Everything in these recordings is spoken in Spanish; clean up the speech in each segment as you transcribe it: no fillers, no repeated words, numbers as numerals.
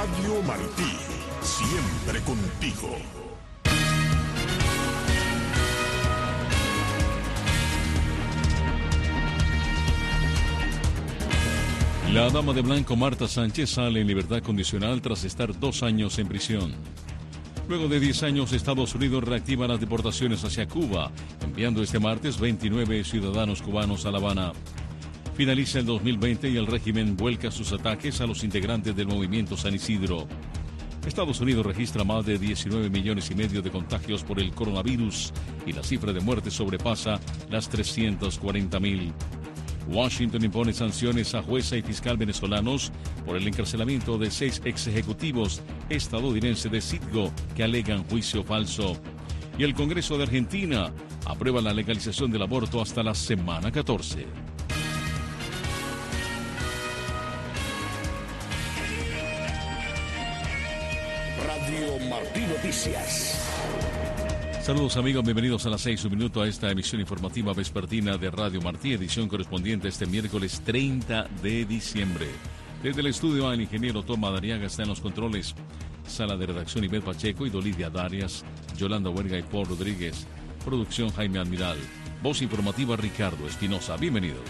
Radio Martí, siempre contigo. La dama de blanco Marta Sánchez sale en libertad condicional tras estar 2 años en prisión. Luego de 10 años, Estados Unidos reactiva las deportaciones hacia Cuba, enviando este martes 29 ciudadanos cubanos a La Habana. Finaliza el 2020 y el régimen vuelca sus ataques a los integrantes del movimiento San Isidro. Estados Unidos registra más de 19 millones y medio de contagios por el coronavirus y la cifra de muertes sobrepasa las 340,000. Washington impone sanciones a jueza y fiscal venezolanos por el encarcelamiento de 6 ex ejecutivos estadounidenses de Citgo que alegan juicio falso. Y el Congreso de Argentina aprueba la legalización del aborto hasta la semana 14. Radio Martí Noticias. Saludos amigos, bienvenidos a las 6, un minuto a esta emisión informativa vespertina de Radio Martí, edición correspondiente a este miércoles 30 de diciembre. Desde el estudio el ingeniero Tom Madariaga está en los controles. Sala de redacción Ivette Pacheco y Dolidia Darias, Yolanda Huerga y Paul Rodríguez. Producción Jaime Admiral. Voz informativa Ricardo Espinosa. Bienvenidos.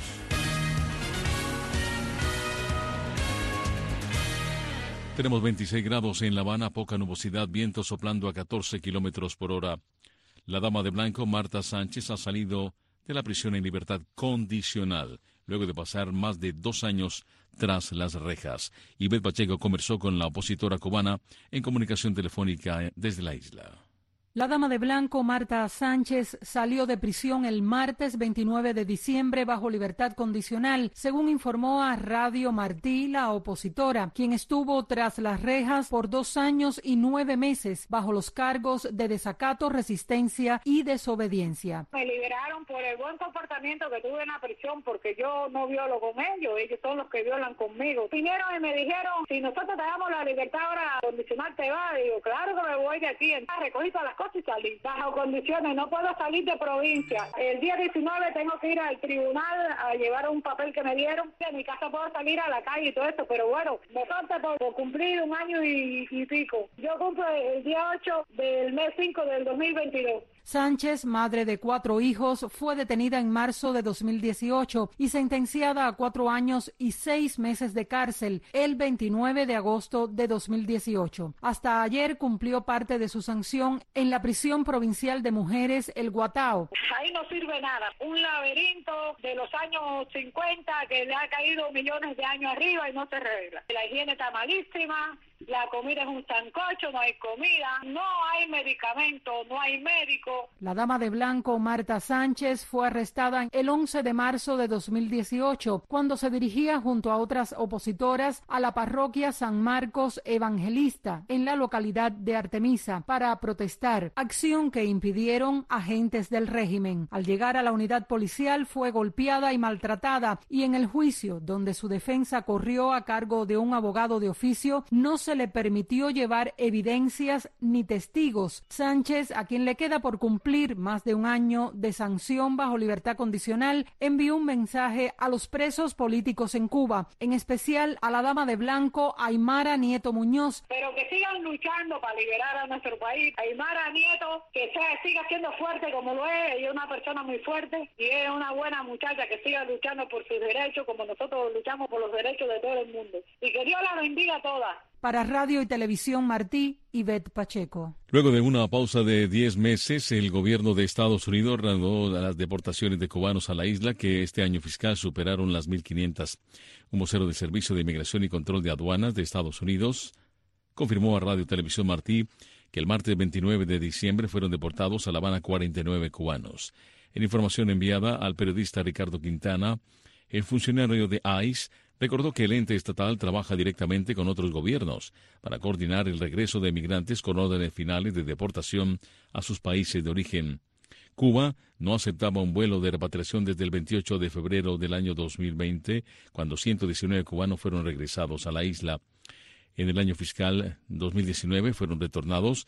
Tenemos 26 grados en La Habana, poca nubosidad, viento soplando a 14 kilómetros por hora. La dama de blanco, Marta Sánchez, ha salido de la prisión en libertad condicional, luego de pasar más de 2 años tras las rejas. Ivette Pacheco conversó con la opositora cubana en comunicación telefónica desde la isla. La dama de blanco, Marta Sánchez, salió de prisión el martes 29 de diciembre bajo libertad condicional, según informó a Radio Martí la opositora, quien estuvo tras las rejas por 2 años y 9 meses bajo los cargos de desacato, resistencia y desobediencia. Me liberaron por el buen comportamiento que tuve en la prisión, porque yo no violo con ellos son los que violan conmigo. Vinieron y me dijeron, si nosotros te damos la libertad ahora condicional, te va. Digo, claro que me voy de aquí. Recogí todas las cosas y salí. Bajo condiciones, no puedo salir de provincia. El día 19 tengo que ir al tribunal a llevar un papel que me dieron. En mi casa puedo salir a la calle y todo esto, pero bueno, me falta por cumplir 1 año y pico. Yo cumplo el día 8 del mes 5 del 2022. Sánchez, madre de 4 hijos, fue detenida en marzo de 2018 y sentenciada a 4 años y 6 meses de cárcel el 29 de agosto de 2018. Hasta ayer cumplió parte de su sanción en la prisión provincial de mujeres El Guatao. Ahí no sirve nada. Un laberinto de los años 50 que le ha caído millones de años arriba y no se arregla. La higiene está malísima. La comida es un sancocho, no hay comida, no hay medicamento, no hay médico. La dama de blanco, Marta Sánchez, fue arrestada el 11 de marzo de 2018, cuando se dirigía junto a otras opositoras a la parroquia San Marcos Evangelista, en la localidad de Artemisa, para protestar, acción que impidieron agentes del régimen. Al llegar a la unidad policial fue golpeada y maltratada, y en el juicio, donde su defensa corrió a cargo de un abogado de oficio, no se le permitió llevar evidencias ni testigos. Sánchez, a quien le queda por cumplir más de 1 año de sanción bajo libertad condicional, envió un mensaje a los presos políticos en Cuba, en especial a la dama de blanco Aymara Nieto Muñoz. Pero que sigan luchando para liberar a nuestro país. Aymara Nieto, que siga siendo fuerte como lo es, ella es una persona muy fuerte y es una buena muchacha que siga luchando por sus derechos como nosotros luchamos por los derechos de todo el mundo. Y que Dios la bendiga a todas. Para Radio y Televisión Martí, Ivette Pacheco. Luego de una pausa de 10 meses, el gobierno de Estados Unidos reanudó las deportaciones de cubanos a la isla, que este año fiscal superaron las 1.500. Un vocero del Servicio de Inmigración y Control de Aduanas de Estados Unidos confirmó a Radio y Televisión Martí que el martes 29 de diciembre fueron deportados a La Habana 49 cubanos. En información enviada al periodista Ricardo Quintana, el funcionario de ICE recordó que el ente estatal trabaja directamente con otros gobiernos para coordinar el regreso de migrantes con órdenes finales de deportación a sus países de origen. Cuba no aceptaba un vuelo de repatriación desde el 28 de febrero del año 2020, cuando 119 cubanos fueron regresados a la isla. En el año fiscal 2019 fueron retornados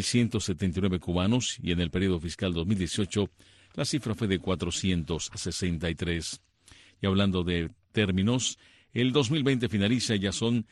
1.179 cubanos y en el periodo fiscal 2018 la cifra fue de 463. Y hablando de términos, El 2020 finaliza y ya son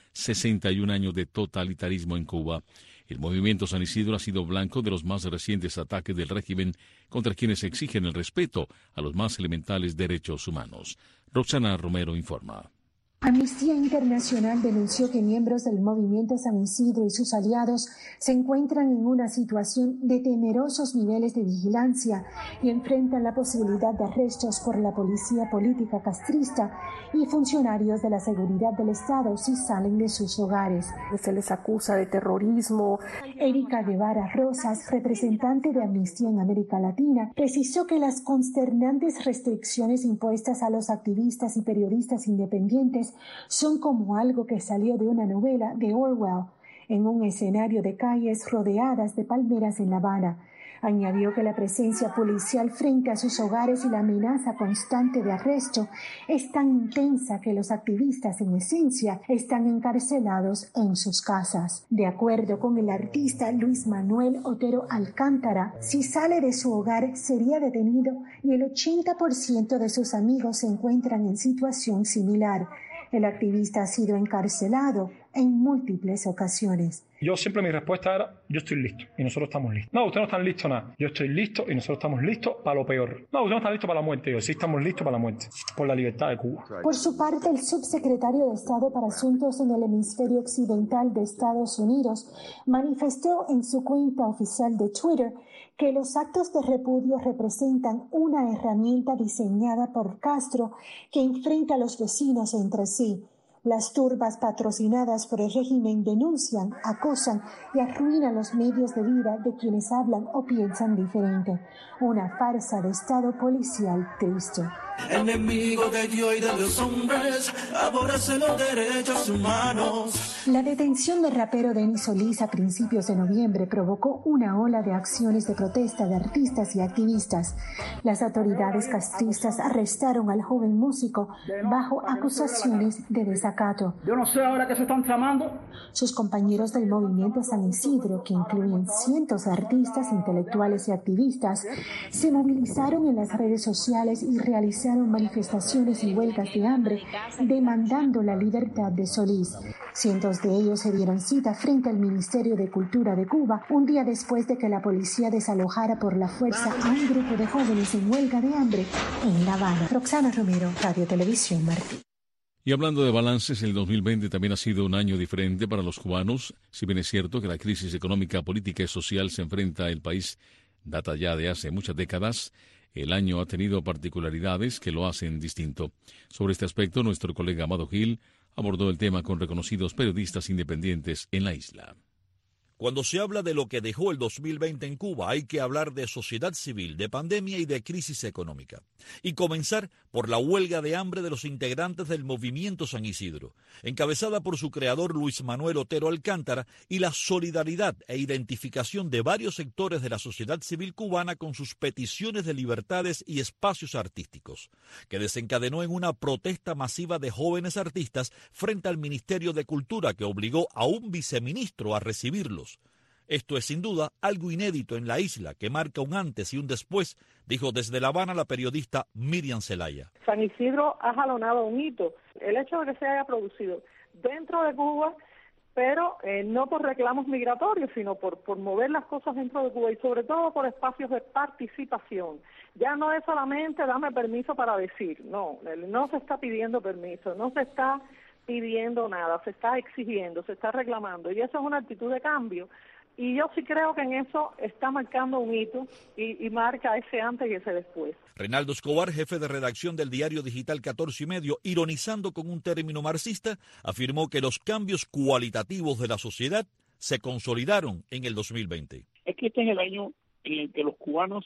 61 años de totalitarismo en Cuba. El movimiento San Isidro ha sido blanco de los más recientes ataques del régimen contra quienes exigen el respeto a los más elementales derechos humanos. Roxana Romero informa. Amnistía Internacional denunció que miembros del movimiento San Isidro y sus aliados se encuentran en una situación de temerosos niveles de vigilancia y enfrentan la posibilidad de arrestos por la policía política castrista y funcionarios de la seguridad del Estado si salen de sus hogares. Se les acusa de terrorismo. Erika Guevara Rosas, representante de Amnistía en América Latina, precisó que las consternantes restricciones impuestas a los activistas y periodistas independientes son como algo que salió de una novela de Orwell, en un escenario de calles rodeadas de palmeras en La Habana. Añadió que la presencia policial frente a sus hogares y la amenaza constante de arresto es tan intensa que los activistas, en esencia, están encarcelados en sus casas. De acuerdo con el artista Luis Manuel Otero Alcántara, si sale de su hogar sería detenido y el 80% de sus amigos se encuentran en situación similar. El activista ha sido encarcelado en múltiples ocasiones. Yo siempre mi respuesta era, yo estoy listo y nosotros estamos listos. No, ustedes no están listos nada. Yo estoy listo y nosotros estamos listos para lo peor. No, ustedes no están listos para la muerte. Yo sí estamos listos para la muerte, por la libertad de Cuba. Por su parte, el subsecretario de Estado para Asuntos en el Hemisferio Occidental de Estados Unidos manifestó en su cuenta oficial de Twitter que los actos de repudio representan una herramienta diseñada por Castro que enfrenta a los vecinos entre sí. Las turbas patrocinadas por el régimen denuncian, acosan y arruinan los medios de vida de quienes hablan o piensan diferente. Una farsa de Estado policial triste. Enemigo de Dios y de los hombres, aborrece los derechos humanos. La detención del rapero Denis Solís a principios de noviembre provocó una ola de acciones de protesta de artistas y activistas. Las autoridades castristas arrestaron al joven músico bajo acusaciones de desacato. Yo no sé ahora qué se están tramando. Sus compañeros del movimiento San Isidro, que incluyen cientos de artistas, intelectuales y activistas, se movilizaron en las redes sociales y realizaron manifestaciones y huelgas de hambre demandando la libertad de Solís. Cientos de ellos se dieron cita frente al Ministerio de Cultura de Cuba un día después de que la policía desalojara por la fuerza a un grupo de jóvenes en huelga de hambre en La Habana. Roxana Romero, Radio Televisión Martí. Y hablando de balances, el 2020 también ha sido un año diferente para los cubanos. Si bien es cierto que la crisis económica, política y social se enfrenta el país data ya de hace muchas décadas, el año ha tenido particularidades que lo hacen distinto. Sobre este aspecto, nuestro colega Amado Gil abordó el tema con reconocidos periodistas independientes en la isla. Cuando se habla de lo que dejó el 2020 en Cuba, hay que hablar de sociedad civil, de pandemia y de crisis económica. Y comenzar por la huelga de hambre de los integrantes del movimiento San Isidro, encabezada por su creador Luis Manuel Otero Alcántara, y la solidaridad e identificación de varios sectores de la sociedad civil cubana con sus peticiones de libertades y espacios artísticos, que desencadenó en una protesta masiva de jóvenes artistas frente al Ministerio de Cultura, que obligó a un viceministro a recibirlos. Esto es sin duda algo inédito en la isla, que marca un antes y un después, dijo desde La Habana la periodista Miriam Zelaya. San Isidro ha jalonado un hito. El hecho de que se haya producido dentro de Cuba, pero no por reclamos migratorios, sino por mover las cosas dentro de Cuba y sobre todo por espacios de participación. Ya no es solamente dame permiso para decir, no se está pidiendo permiso, no se está pidiendo nada, se está exigiendo, se está reclamando y eso es una actitud de cambio. Y yo sí creo que en eso está marcando un hito y marca ese antes y ese después. Reinaldo Escobar, jefe de redacción del diario digital 14 y Medio, ironizando con un término marxista, afirmó que los cambios cualitativos de la sociedad se consolidaron en el 2020. Es que este es el año en el que los cubanos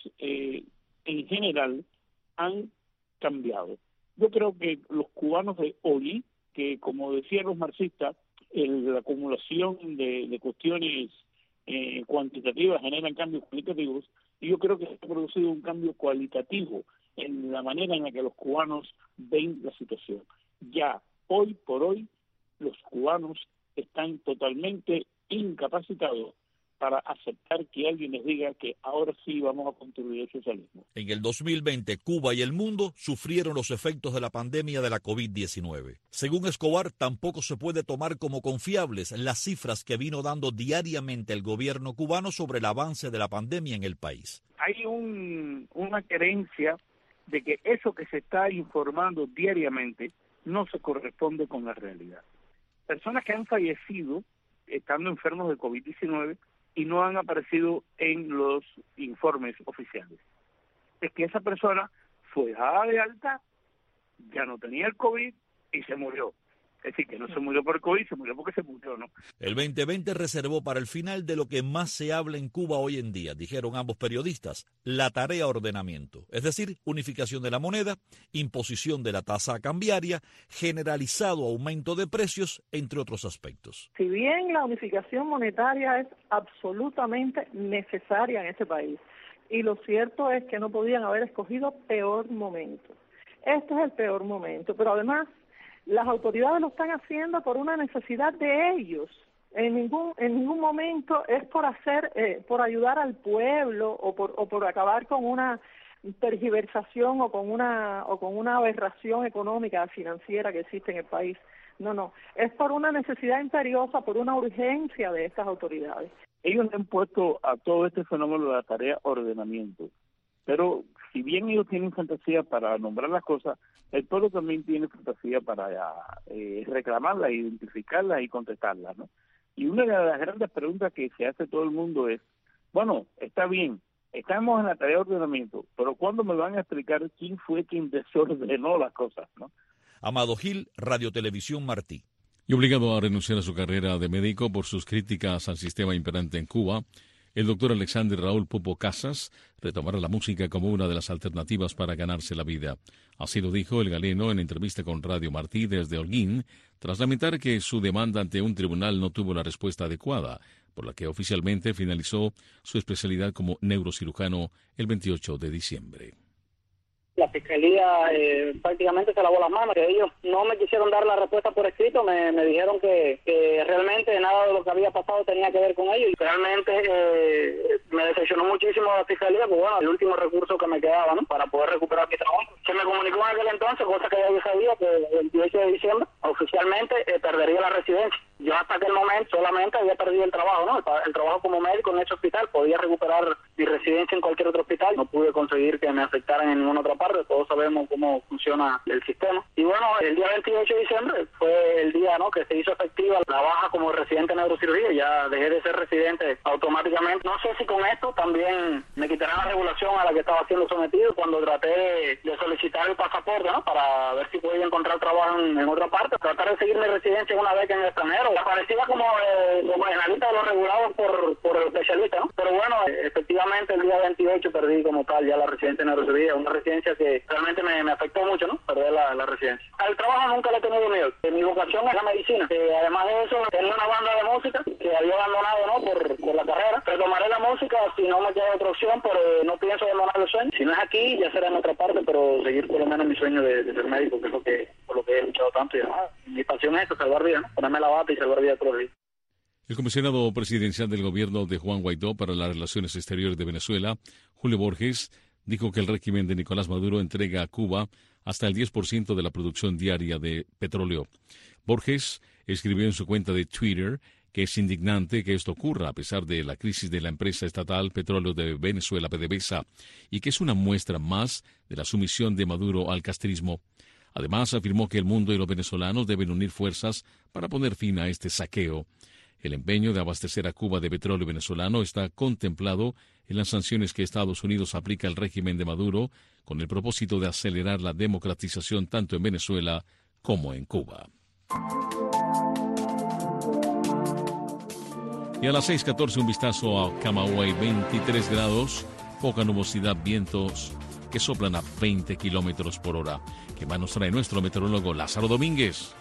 en general han cambiado. Yo creo que los cubanos de hoy, que como decían los marxistas, la acumulación de cuestiones cuantitativas generan cambios cualitativos, y yo creo que se ha producido un cambio cualitativo en la manera en la que los cubanos ven la situación. Ya, hoy por hoy, los cubanos están totalmente incapacitados para aceptar que alguien les diga que ahora sí vamos a construir el socialismo. En el 2020, Cuba y el mundo sufrieron los efectos de la pandemia de la COVID-19. Según Escobar, tampoco se puede tomar como confiables las cifras que vino dando diariamente el gobierno cubano sobre el avance de la pandemia en el país. Hay una creencia de que eso que se está informando diariamente no se corresponde con la realidad. Personas que han fallecido estando enfermos de COVID-19 y no han aparecido en los informes oficiales. Es que esa persona fue dada de alta, ya no tenía el COVID y se murió. Es decir, que no se murió por COVID, se murió porque se murió, ¿no? El 2020 reservó para el final de lo que más se habla en Cuba hoy en día, dijeron ambos periodistas, la tarea ordenamiento, es decir, unificación de la moneda, imposición de la tasa cambiaria, generalizado aumento de precios, entre otros aspectos. Si bien la unificación monetaria es absolutamente necesaria en este país, y lo cierto es que no podían haber escogido peor momento. Este es el peor momento, pero además las autoridades lo están haciendo por una necesidad de ellos. En ningún momento es por ayudar al pueblo o por acabar con una tergiversación o con una aberración económica financiera que existe en el país. No, es por una necesidad imperiosa, por una urgencia de estas autoridades. Ellos han puesto a todo este fenómeno de la tarea ordenamiento, pero si bien ellos tienen fantasía para nombrar las cosas, el pueblo también tiene fantasía para reclamarlas, identificarlas y contestarlas, ¿no? Y una de las grandes preguntas que se hace todo el mundo es, bueno, está bien, estamos en la tarea de ordenamiento, pero ¿cuándo me van a explicar quién fue quien desordenó las cosas, ¿no? Amado Gil, Radio Televisión Martí. Y obligado a renunciar a su carrera de médico por sus críticas al sistema imperante en Cuba, el doctor Alexander Raúl Pupo Casas retomará la música como una de las alternativas para ganarse la vida. Así lo dijo el galeno en entrevista con Radio Martí desde Holguín, tras lamentar que su demanda ante un tribunal no tuvo la respuesta adecuada, por la que oficialmente finalizó su especialidad como neurocirujano el 28 de diciembre. La fiscalía prácticamente se lavó las manos. Ellos no me quisieron dar la respuesta por escrito, me dijeron que realmente nada de lo que había pasado tenía que ver con ellos. Y realmente me decepcionó muchísimo la fiscalía, pues bueno, el último recurso que me quedaba, ¿no?, para poder recuperar mi trabajo. Se me comunicó en aquel entonces, cosa que ya yo sabía, que el 28 de diciembre oficialmente perdería la residencia. Yo hasta aquel momento solamente había perdido el trabajo, ¿no? El trabajo como médico en ese hospital. Podía recuperar mi residencia en cualquier otro hospital. No pude conseguir que me afectaran en ninguna otra parte. Todos sabemos cómo funciona el sistema. Y bueno, el día 28 de diciembre fue el día, ¿no?, que se hizo efectiva la baja como residente en neurocirugía. Ya dejé de ser residente automáticamente. No sé si con esto también me quitarán la regulación a la que estaba siendo sometido cuando traté de solicitar el pasaporte, ¿no?, para ver si podía encontrar trabajo en otra parte. Tratar de seguir mi residencia en una beca en el extranjero. Aparecía como en la lista de los regulados por especialistas, ¿no? Pero bueno, efectivamente el día 28 perdí como tal ya la residencia en neurocirugía. Una residencia que realmente me afectó mucho, ¿no?, perder la residencia. Al trabajo nunca le he tenido miedo. Mi vocación es la medicina. Además de eso, tenía una banda de música que había abandonado, ¿no?, por la carrera. Retomaré la música si no me queda otra opción, pero no pienso abandonar el sueño. Si no es aquí, ya será en otra parte, pero seguir por lo menos mi sueño de ser médico, que es por lo que he luchado tanto. Y mi pasión es salvar vidas, ¿no?, ponerme la bata y salvar vidas todos los días. El comisionado presidencial del gobierno de Juan Guaidó para las Relaciones Exteriores de Venezuela, Julio Borges, dijo que el régimen de Nicolás Maduro entrega a Cuba hasta el 10% de la producción diaria de petróleo. Borges escribió en su cuenta de Twitter que es indignante que esto ocurra a pesar de la crisis de la empresa estatal Petróleo de Venezuela, PDVSA, y que es una muestra más de la sumisión de Maduro al castrismo. Además, afirmó que el mundo y los venezolanos deben unir fuerzas para poner fin a este saqueo. El empeño de abastecer a Cuba de petróleo venezolano está contemplado en las sanciones que Estados Unidos aplica al régimen de Maduro con el propósito de acelerar la democratización tanto en Venezuela como en Cuba. Y a las 6:14 un vistazo a Camagüey, 23 grados, poca nubosidad, vientos que soplan a 20 kilómetros por hora. ¿Qué más nos trae nuestro meteorólogo Lázaro Domínguez?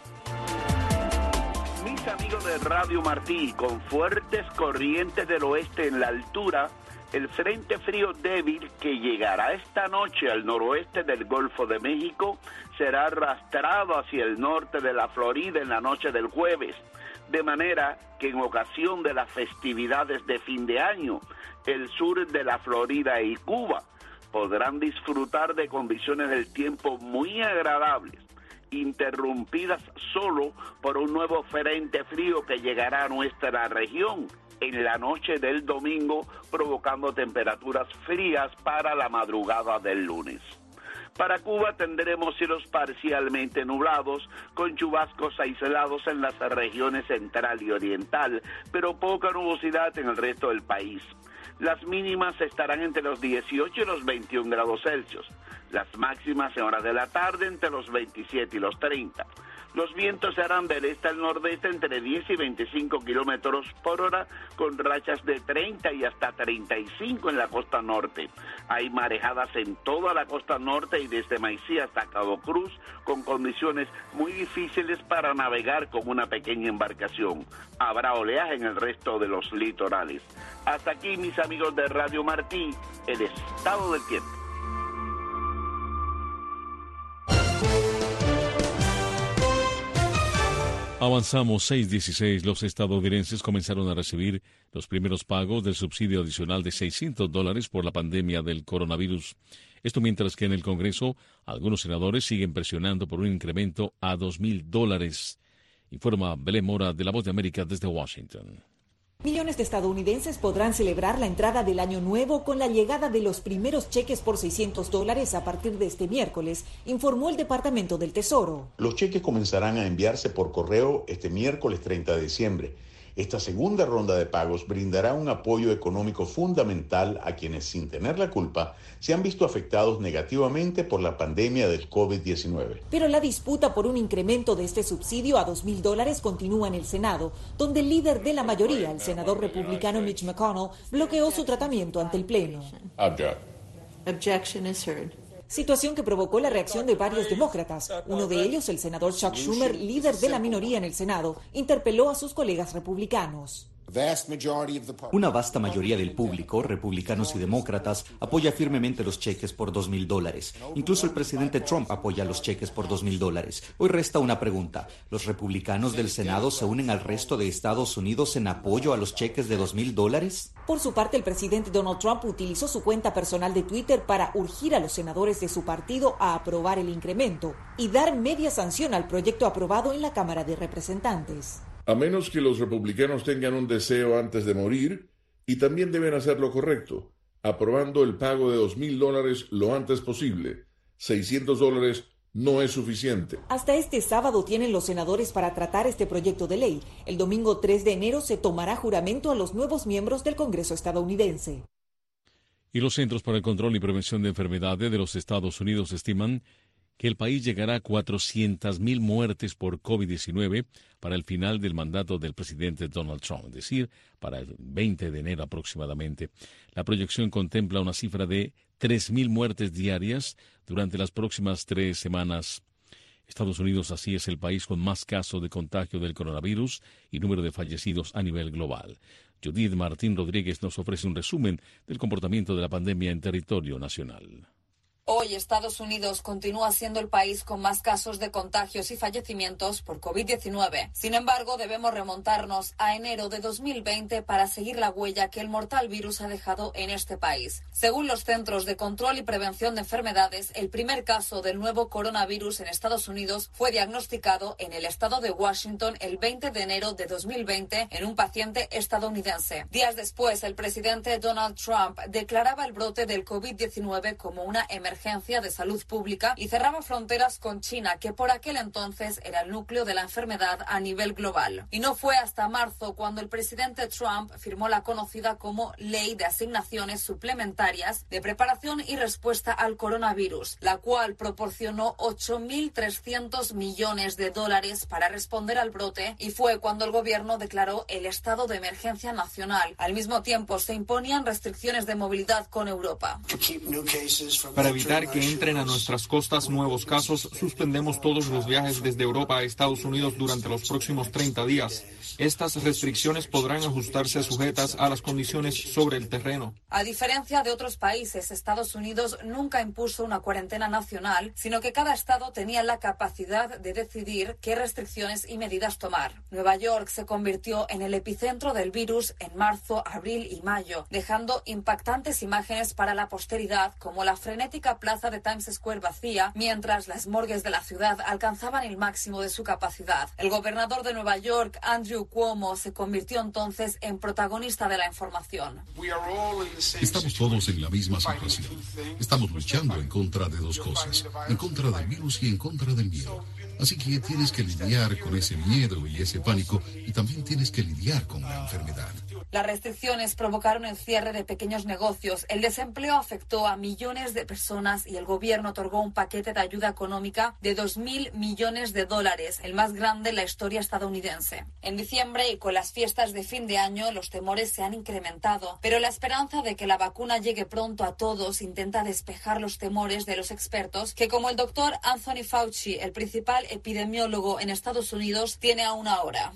Mis amigos de Radio Martí, con fuertes corrientes del oeste en la altura, el frente frío débil que llegará esta noche al noroeste del Golfo de México será arrastrado hacia el norte de la Florida en la noche del jueves. de manera que en ocasión de las festividades de fin de año, el sur de la Florida y Cuba podrán disfrutar de condiciones del tiempo muy agradables, interrumpidas solo por un nuevo frente frío que llegará a nuestra región en la noche del domingo, provocando temperaturas frías para la madrugada del lunes. Para Cuba tendremos cielos parcialmente nublados, con chubascos aislados en las regiones central y oriental, pero poca nubosidad en el resto del país. Las mínimas estarán entre los 18 y los 21 grados Celsius. Las máximas en horas de la tarde entre los 27 y los 30. Los vientos serán del este al nordeste entre 10 y 25 kilómetros por hora, con rachas de 30 y hasta 35 en la costa norte. Hay marejadas en toda la costa norte y desde Maicí hasta Cabo Cruz, con condiciones muy difíciles para navegar con una pequeña embarcación. Habrá oleaje en el resto de los litorales. Hasta aquí, mis amigos de Radio Martí, el estado del tiempo. Avanzamos 6:16. Los estadounidenses comenzaron a recibir los primeros pagos del subsidio adicional de $600 por la pandemia del coronavirus. Esto mientras que en el Congreso algunos senadores siguen presionando por un incremento a $2,000. Informa Belén Mora de La Voz de América desde Washington. Millones de estadounidenses podrán celebrar la entrada del año nuevo con la llegada de los primeros cheques por $600 a partir de este miércoles, informó el Departamento del Tesoro. Los cheques comenzarán a enviarse por correo este miércoles 30 de diciembre. Esta segunda ronda de pagos brindará un apoyo económico fundamental a quienes, sin tener la culpa, se han visto afectados negativamente por la pandemia del COVID-19. Pero la disputa por un incremento de este subsidio a $2,000 continúa en el Senado, donde el líder de la mayoría, el senador republicano Mitch McConnell, bloqueó su tratamiento ante el Pleno. Objection is heard. Situación que provocó la reacción de varios demócratas. Uno de ellos, el senador Chuck Schumer, líder de la minoría en el Senado, interpeló a sus colegas republicanos. Una vasta mayoría del público, republicanos y demócratas, apoya firmemente los cheques por $2,000. Incluso el presidente Trump apoya los cheques por $2,000. Hoy resta una pregunta. ¿Los republicanos del Senado se unen al resto de Estados Unidos en apoyo a los cheques de $2,000? Por su parte, el presidente Donald Trump utilizó su cuenta personal de Twitter para urgir a los senadores de su partido a aprobar el incremento y dar media sanción al proyecto aprobado en la Cámara de Representantes. A menos que los republicanos tengan un deseo antes de morir, y también deben hacer lo correcto, aprobando el pago de $2,000 lo antes posible. $600 no es suficiente. Hasta este sábado tienen los senadores para tratar este proyecto de ley. El domingo 3 de enero se tomará juramento a los nuevos miembros del Congreso estadounidense. Y los Centros para el Control y Prevención de Enfermedades de los Estados Unidos estiman que el país llegará a 400,000 muertes por COVID-19 para el final del mandato del presidente Donald Trump, es decir, para el 20 de enero aproximadamente. La proyección contempla una cifra de 3,000 muertes diarias durante las próximas 3 semanas. Estados Unidos así es el país con más casos de contagio del coronavirus y número de fallecidos a nivel global. Judith Martín Rodríguez nos ofrece un resumen del comportamiento de la pandemia en territorio nacional. Hoy Estados Unidos continúa siendo el país con más casos de contagios y fallecimientos por COVID-19. Sin embargo, debemos remontarnos a enero de 2020 para seguir la huella que el mortal virus ha dejado en este país. Según los Centros de Control y Prevención de Enfermedades, el primer caso del nuevo coronavirus en Estados Unidos fue diagnosticado en el estado de Washington el 20 de enero de 2020 en un paciente estadounidense. Días después, el presidente Donald Trump declaraba el brote del COVID-19 como una emergencia de salud pública y cerraba fronteras con China, que por aquel entonces era el núcleo de la enfermedad a nivel global. Y no fue hasta marzo cuando el presidente Trump firmó la conocida como Ley de Asignaciones Suplementarias de Preparación y Respuesta al Coronavirus, la cual proporcionó $8.300 millones para responder al brote, y fue cuando el gobierno declaró el estado de emergencia nacional. Al mismo tiempo se imponían restricciones de movilidad con Europa. Para evitar evitar que entren a nuestras costas nuevos casos, suspendemos todos los viajes desde Europa a Estados Unidos durante los próximos 30 días. Estas restricciones podrán ajustarse sujetas a las condiciones sobre el terreno. A diferencia de otros países, Estados Unidos nunca impuso una cuarentena nacional, sino que cada estado tenía la capacidad de decidir qué restricciones y medidas tomar. Nueva York se convirtió en el epicentro del virus en marzo, abril y mayo, dejando impactantes imágenes para la posteridad, como la frenética plaza de Times Square vacía, mientras las morgues de la ciudad alcanzaban el máximo de su capacidad. El gobernador de Nueva York, Andrew Cuomo, se convirtió entonces en protagonista de la información. Estamos todos en la misma situación. Estamos luchando en contra de dos cosas, en contra del virus y en contra del miedo. Así que tienes que lidiar con ese miedo y ese pánico, y también tienes que lidiar con la enfermedad. Las restricciones provocaron el cierre de pequeños negocios, el desempleo afectó a millones de personas y el gobierno otorgó un paquete de ayuda económica de $2.000 millones, el más grande en la historia estadounidense. En diciembre y con las fiestas de fin de año, los temores se han incrementado, pero la esperanza de que la vacuna llegue pronto a todos intenta despejar los temores de los expertos, que como el doctor Anthony Fauci, el principal epidemiólogo en Estados Unidos, tiene aún ahora.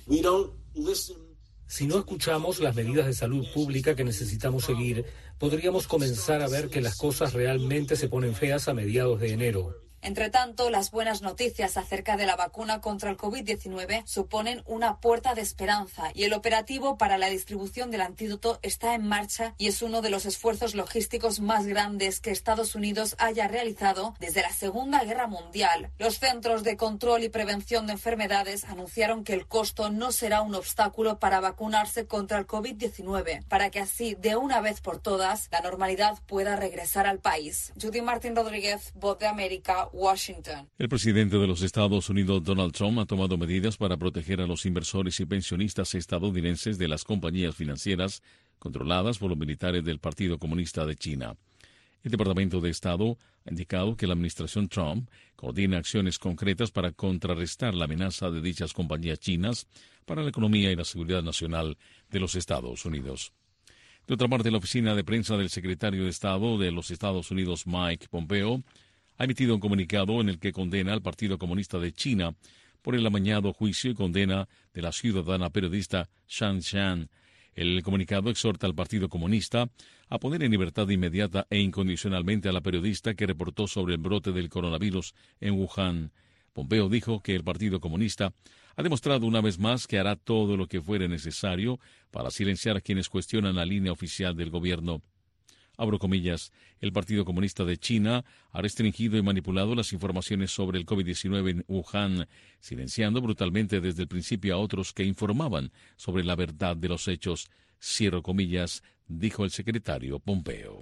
Si no escuchamos las medidas de salud pública que necesitamos seguir, podríamos comenzar a ver que las cosas realmente se ponen feas a mediados de enero. Entre tanto, las buenas noticias acerca de la vacuna contra el COVID-19 suponen una puerta de esperanza y el operativo para la distribución del antídoto está en marcha y es uno de los esfuerzos logísticos más grandes que Estados Unidos haya realizado desde la Segunda Guerra Mundial. Los Centros de Control y Prevención de Enfermedades anunciaron que el costo no será un obstáculo para vacunarse contra el COVID-19, para que así, de una vez por todas, la normalidad pueda regresar al país. Judy Martín Rodríguez, Voz de América, Washington. El presidente de los Estados Unidos, Donald Trump, ha tomado medidas para proteger a los inversores y pensionistas estadounidenses de las compañías financieras controladas por los militares del Partido Comunista de China. El Departamento de Estado ha indicado que la administración Trump coordina acciones concretas para contrarrestar la amenaza de dichas compañías chinas para la economía y la seguridad nacional de los Estados Unidos. De otra parte, la oficina de prensa del secretario de Estado de los Estados Unidos, Mike Pompeo, ha emitido un comunicado en el que condena al Partido Comunista de China por el amañado juicio y condena de la ciudadana periodista Shan Shan. El comunicado exhorta al Partido Comunista a poner en libertad inmediata e incondicionalmente a la periodista que reportó sobre el brote del coronavirus en Wuhan. Pompeo dijo que el Partido Comunista ha demostrado una vez más que hará todo lo que fuere necesario para silenciar a quienes cuestionan la línea oficial del gobierno. Abro comillas, el Partido Comunista de China ha restringido y manipulado las informaciones sobre el COVID-19 en Wuhan, silenciando brutalmente desde el principio a otros que informaban sobre la verdad de los hechos. Cierro comillas, dijo el secretario Pompeo.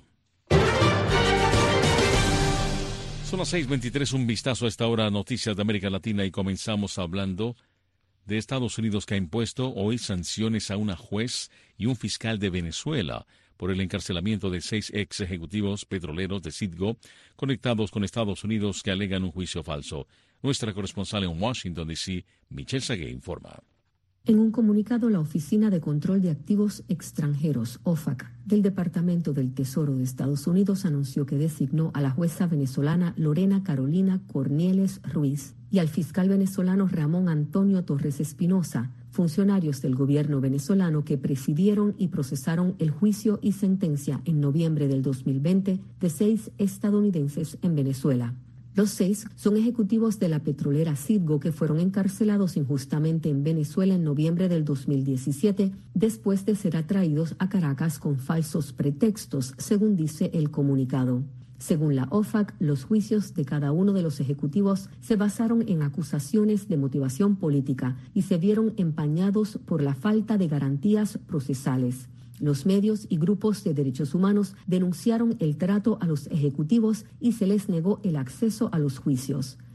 Son las 6:23, un vistazo a esta hora a noticias de América Latina y comenzamos hablando de Estados Unidos, que ha impuesto hoy sanciones a una juez y un fiscal de Venezuela por el encarcelamiento de 6 ex ejecutivos petroleros de Citgo conectados con Estados Unidos que alegan un juicio falso. Nuestra corresponsal en Washington, D.C., Michelle Sagué, informa. En un comunicado, la Oficina de Control de Activos Extranjeros, OFAC, del Departamento del Tesoro de Estados Unidos anunció que designó a la jueza venezolana Lorena Carolina Cornieles Ruiz y al fiscal venezolano Ramón Antonio Torres Espinosa, funcionarios del gobierno venezolano que presidieron y procesaron el juicio y sentencia en noviembre del 2020 de 6 estadounidenses en Venezuela. Los 6 son ejecutivos de la petrolera Citgo que fueron encarcelados injustamente en Venezuela en noviembre del 2017 después de ser atraídos a Caracas con falsos pretextos, según dice el comunicado. Según la OFAC, los juicios de cada uno de los ejecutivos se basaron en acusaciones de motivación política y se vieron empañados por la falta de garantías procesales. Los medios y grupos de derechos humanos denunciaron el trato a los ejecutivos y se les negó el acceso a los juicios.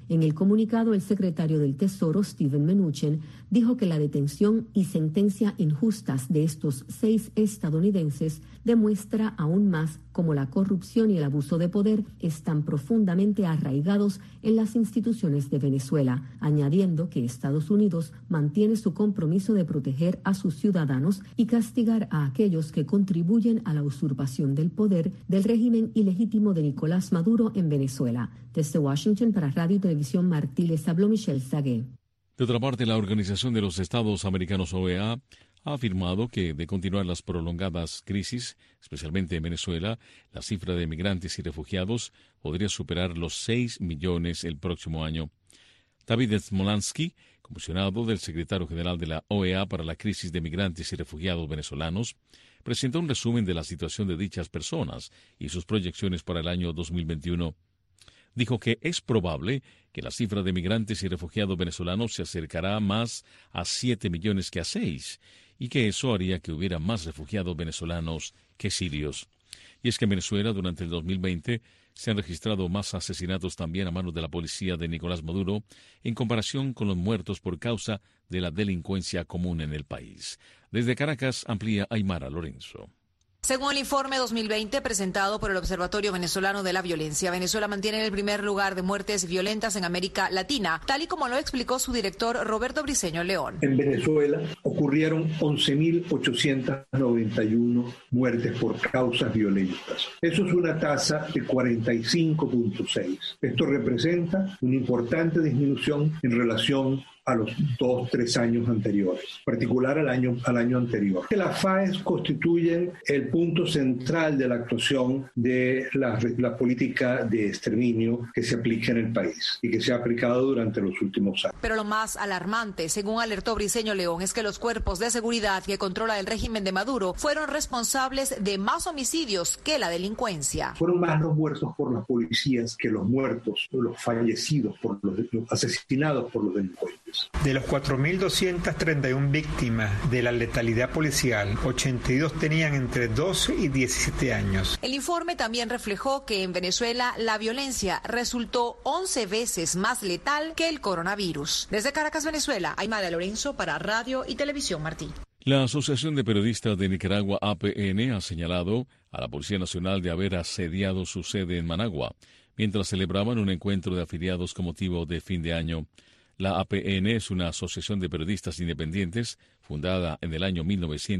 En el comunicado, el secretario del Tesoro, Steven Mnuchin, dijo que la detención y sentencia injustas de estos 6 estadounidenses demuestra aún más cómo la corrupción y el abuso de poder están profundamente arraigados en las instituciones de Venezuela, añadiendo que Estados Unidos mantiene su compromiso de proteger a sus ciudadanos y castigar a aquellos que contribuyen a la usurpación del poder del régimen ilegítimo de Nicolás Maduro en Venezuela. Desde Washington, para Radio y Televisión Martí, les habló Michelle Sagué. De otra parte, la Organización de los Estados Americanos, OEA, ha afirmado que, de continuar las prolongadas crisis, especialmente en Venezuela, la cifra de migrantes y refugiados podría superar los 6 millones el próximo año. David Smolansky, comisionado del secretario general de la OEA para la crisis de migrantes y refugiados venezolanos, presentó un resumen de la situación de dichas personas y sus proyecciones para el año 2021. Dijo que es probable que la cifra de migrantes y refugiados venezolanos se acercará más a 7 millones que a 6, y que eso haría que hubiera más refugiados venezolanos que sirios. Y es que en Venezuela, durante el 2020, se han registrado más asesinatos también a manos de la policía de Nicolás Maduro en comparación con los muertos por causa de la delincuencia común en el país. Desde Caracas, amplía Aymara Lorenzo. Según el informe 2020 presentado por el Observatorio Venezolano de la Violencia, Venezuela mantiene el primer lugar de muertes violentas en América Latina, tal y como lo explicó su director Roberto Briceño León. En Venezuela ocurrieron 11.891 muertes por causas violentas. Eso es una tasa de 45.6. Esto representa una importante disminución en relación a los 2-3 años anteriores, en particular al año anterior. Las FAES constituyen el punto central de la actuación de la política de exterminio que se aplica en el país y que se ha aplicado durante los últimos años. Pero lo más alarmante, según alertó Briceño León, es que los cuerpos de seguridad que controla el régimen de Maduro fueron responsables de más homicidios que la delincuencia. Fueron más los muertos por las policías que los muertos, los fallecidos, los asesinados por los delincuentes. De los 4.231 víctimas de la letalidad policial, 82 tenían entre 12 y 17 años. El informe también reflejó que en Venezuela la violencia resultó 11 veces más letal que el coronavirus. Desde Caracas, Venezuela, Aymara Lorenzo para Radio y Televisión Martí. La Asociación de Periodistas de Nicaragua, APN, ha señalado a la Policía Nacional de haber asediado su sede en Managua, mientras celebraban un encuentro de afiliados con motivo de fin de año. La APN es una asociación de periodistas independientes fundada en el año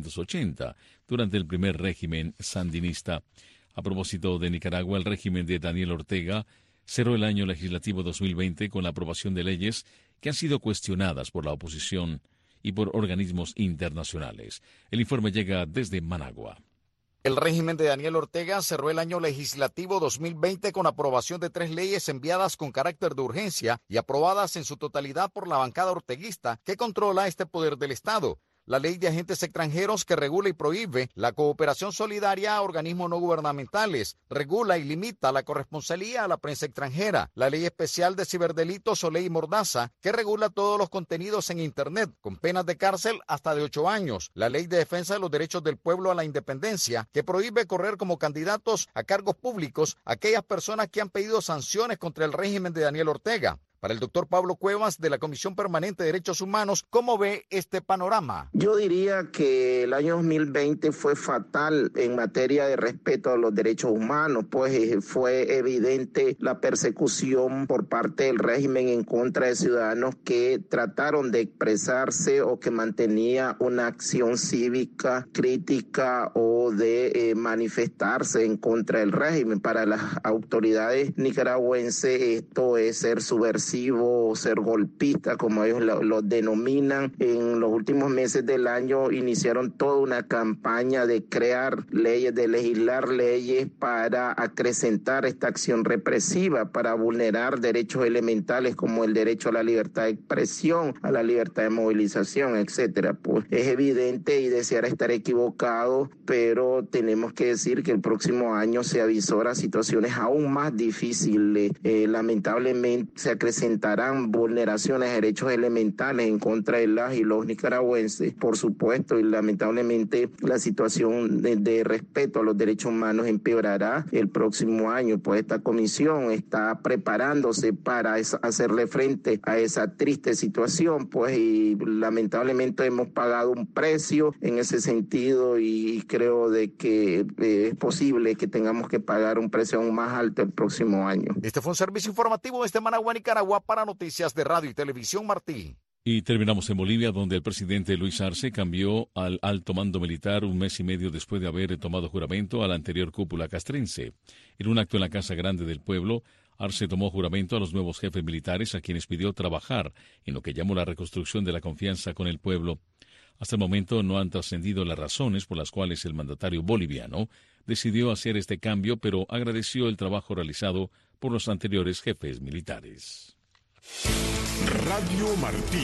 1980, durante el primer régimen sandinista. A propósito de Nicaragua, el régimen de Daniel Ortega cerró el año legislativo 2020 con la aprobación de leyes que han sido cuestionadas por la oposición y por organismos internacionales. El informe llega desde Managua. El régimen de Daniel Ortega cerró el año legislativo 2020 con aprobación de 3 leyes enviadas con carácter de urgencia y aprobadas en su totalidad por la bancada orteguista que controla este poder del Estado. La ley de agentes extranjeros que regula y prohíbe la cooperación solidaria a organismos no gubernamentales, regula y limita la corresponsalía a la prensa extranjera. La ley especial de ciberdelitos o ley Mordaza que regula todos los contenidos en Internet con penas de cárcel hasta de 8 años. La ley de defensa de los derechos del pueblo a la independencia que prohíbe correr como candidatos a cargos públicos a aquellas personas que han pedido sanciones contra el régimen de Daniel Ortega. Para el doctor Pablo Cuevas, de la Comisión Permanente de Derechos Humanos, ¿cómo ve este panorama? Yo diría que el año 2020 fue fatal en materia de respeto a los derechos humanos, pues fue evidente la persecución por parte del régimen en contra de ciudadanos que trataron de expresarse o que mantenía una acción cívica crítica o de manifestarse en contra del régimen. Para las autoridades nicaragüenses esto es ser subversivo o ser golpista, como ellos lo denominan. En los últimos meses del año iniciaron toda una campaña de crear leyes, de legislar leyes para acrecentar esta acción represiva, para vulnerar derechos elementales como el derecho a la libertad de expresión, a la libertad de movilización, etcétera. Pues es evidente y desear estar equivocado, pero tenemos que decir que el próximo año se avisora situaciones aún más difíciles. Lamentablemente se acrecenta presentarán vulneraciones de derechos elementales en contra de las y los nicaragüenses, por supuesto, y lamentablemente la situación de respeto a los derechos humanos empeorará el próximo año. Pues esta comisión está preparándose para hacerle frente a esa triste situación, pues, y lamentablemente hemos pagado un precio en ese sentido y creo de que es posible que tengamos que pagar un precio aún más alto el próximo año. Este fue un servicio informativo desde Managua, Nicaragua, para Noticias de Radio y Televisión Martí. Y terminamos en Bolivia, donde el presidente Luis Arce cambió al alto mando militar un mes y medio después de haber tomado juramento a la anterior cúpula castrense. En un acto en la Casa Grande del Pueblo, Arce tomó juramento a los nuevos jefes militares, a quienes pidió trabajar en lo que llamó la reconstrucción de la confianza con el pueblo. Hasta el momento no han trascendido las razones por las cuales el mandatario boliviano decidió hacer este cambio, pero agradeció el trabajo realizado por los anteriores jefes militares. Radio Martí.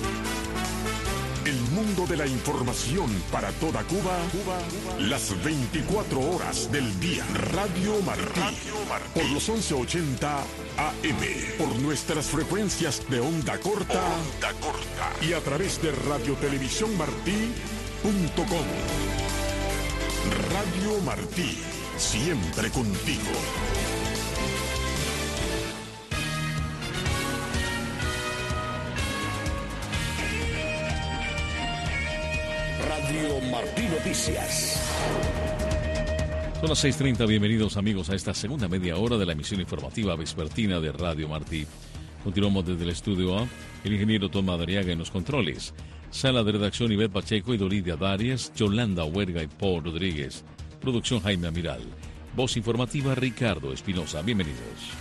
El mundo de la información para toda Cuba, las 24 horas del día. Radio Martí. Por los 1180 AM. Por nuestras frecuencias de onda corta. Y a través de radiotelevisiónmartí.com. Radio Martí. Siempre contigo. Radio Martí Noticias. Son las 6:30, bienvenidos amigos a esta segunda media hora de la emisión informativa vespertina de Radio Martí. Continuamos desde el estudio A, el ingeniero Tom Madariaga en los controles. Sala de redacción Ivette Pacheco y Doridia Darias, Yolanda Huerga y Paul Rodríguez. Producción Jaime Amiral. Voz informativa Ricardo Espinosa. Bienvenidos.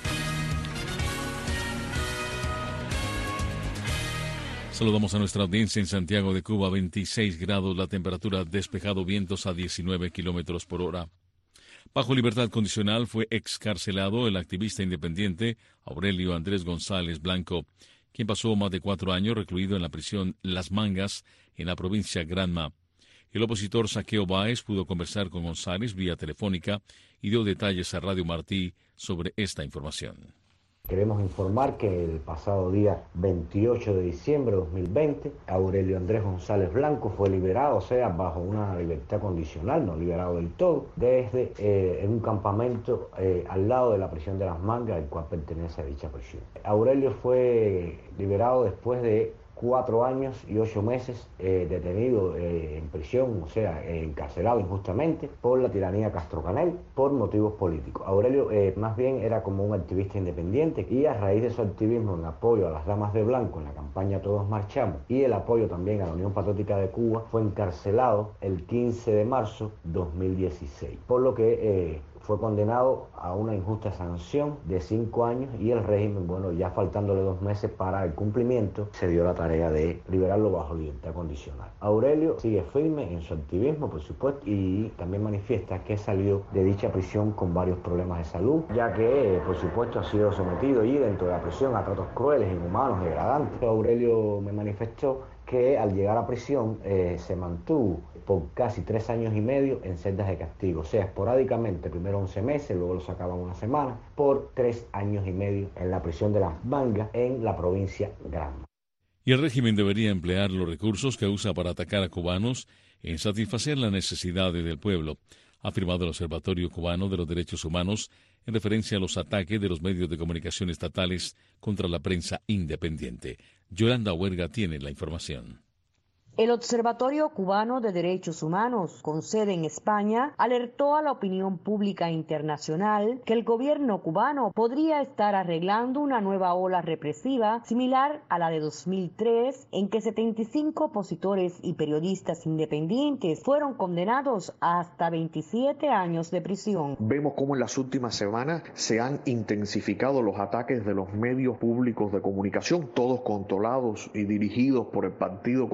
Saludamos a nuestra audiencia en Santiago de Cuba, 26 grados, la temperatura despejado, vientos a 19 kilómetros por hora. Bajo libertad condicional fue excarcelado el activista independiente Aurelio Andrés González Blanco, quien pasó más de 4 años recluido en la prisión Las Mangas, en la provincia Granma. El opositor Saqueo Báez pudo conversar con González vía telefónica y dio detalles a Radio Martí sobre esta información. Queremos informar que el pasado día 28 de diciembre de 2020, Aurelio Andrés González Blanco fue liberado, o sea, bajo una libertad condicional, no liberado del todo, desde en un campamento al lado de la prisión de Las Mangas, el cual pertenece a dicha prisión. Aurelio fue liberado después de 4 años y 8 meses detenido en prisión, o sea, encarcelado injustamente por la tiranía Castro Canel por motivos políticos. Aurelio más bien era como un activista independiente y a raíz de su activismo en apoyo a las damas de blanco en la campaña Todos Marchamos y el apoyo también a la Unión Patriótica de Cuba, fue encarcelado el 15 de marzo de 2016, por lo que fue condenado a una injusta sanción de 5 años y el régimen, bueno, ya faltándole 2 meses para el cumplimiento, se dio la tarea de liberarlo bajo libertad condicional. Aurelio sigue firme en su activismo, por supuesto, y también manifiesta que salió de dicha prisión con varios problemas de salud, ya que, por supuesto, ha sido sometido y dentro de la prisión a tratos crueles, inhumanos, degradantes. Aurelio me manifestó que al llegar a prisión se mantuvo por casi 3 años y medio en celdas de castigo, o sea, esporádicamente, primero 11 meses, luego lo sacaban una semana, por 3 años y medio en la prisión de Las Mangas, en la provincia Granma. Y el régimen debería emplear los recursos que usa para atacar a cubanos en satisfacer las necesidades del pueblo, ha afirmado el Observatorio Cubano de los Derechos Humanos en referencia a los ataques de los medios de comunicación estatales contra la prensa independiente. Yolanda Huerga tiene la información. El Observatorio Cubano de Derechos Humanos, con sede en España, alertó a la opinión pública internacional que el gobierno cubano podría estar arreglando una nueva ola represiva similar a la de 2003, en que 75 opositores y periodistas independientes fueron condenados a hasta 27 años de prisión. Vemos cómo en las últimas semanas se han intensificado los ataques de los medios públicos de comunicación, todos controlados y dirigidos por el Partido Comunista,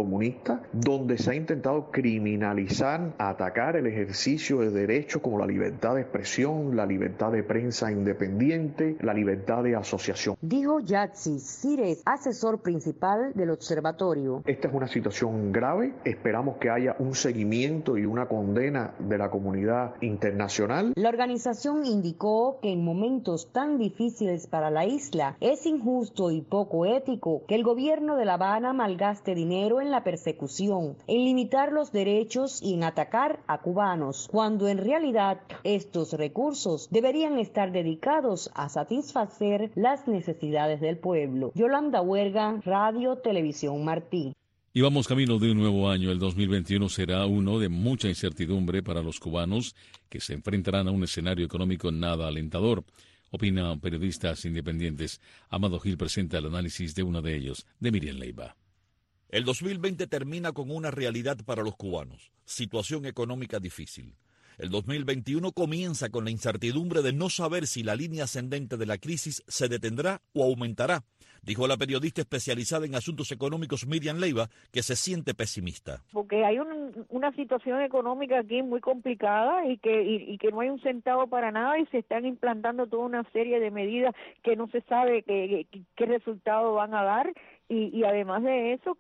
protesta, donde se ha intentado criminalizar, atacar el ejercicio de derechos como la libertad de expresión, la libertad de prensa independiente, la libertad de asociación. Dijo Yatsi Cires, asesor principal del observatorio. Esta es una situación grave, esperamos que haya un seguimiento y una condena de la comunidad internacional. La organización indicó que en momentos tan difíciles para la isla es injusto y poco ético que el gobierno de La Habana malgaste dinero en la persecución, en limitar los derechos y en atacar a cubanos, cuando en realidad estos recursos deberían estar dedicados a satisfacer las necesidades del pueblo. Yolanda Huerga, Radio Televisión Martí. Y vamos camino de un nuevo año. El 2021 será uno de mucha incertidumbre para los cubanos que se enfrentarán a un escenario económico nada alentador. Opinan periodistas independientes. Amado Gil presenta el análisis de uno de ellos, de Miriam Leiva. El 2020 termina con una realidad para los cubanos, situación económica difícil. El 2021 comienza con la incertidumbre de no saber si la línea ascendente de la crisis se detendrá o aumentará, dijo la periodista especializada en asuntos económicos Miriam Leiva, que se siente pesimista. Porque hay una situación económica aquí muy complicada y que no hay un centavo para nada y se están implantando toda una serie de medidas que no se sabe qué resultado van a dar. Y además de eso,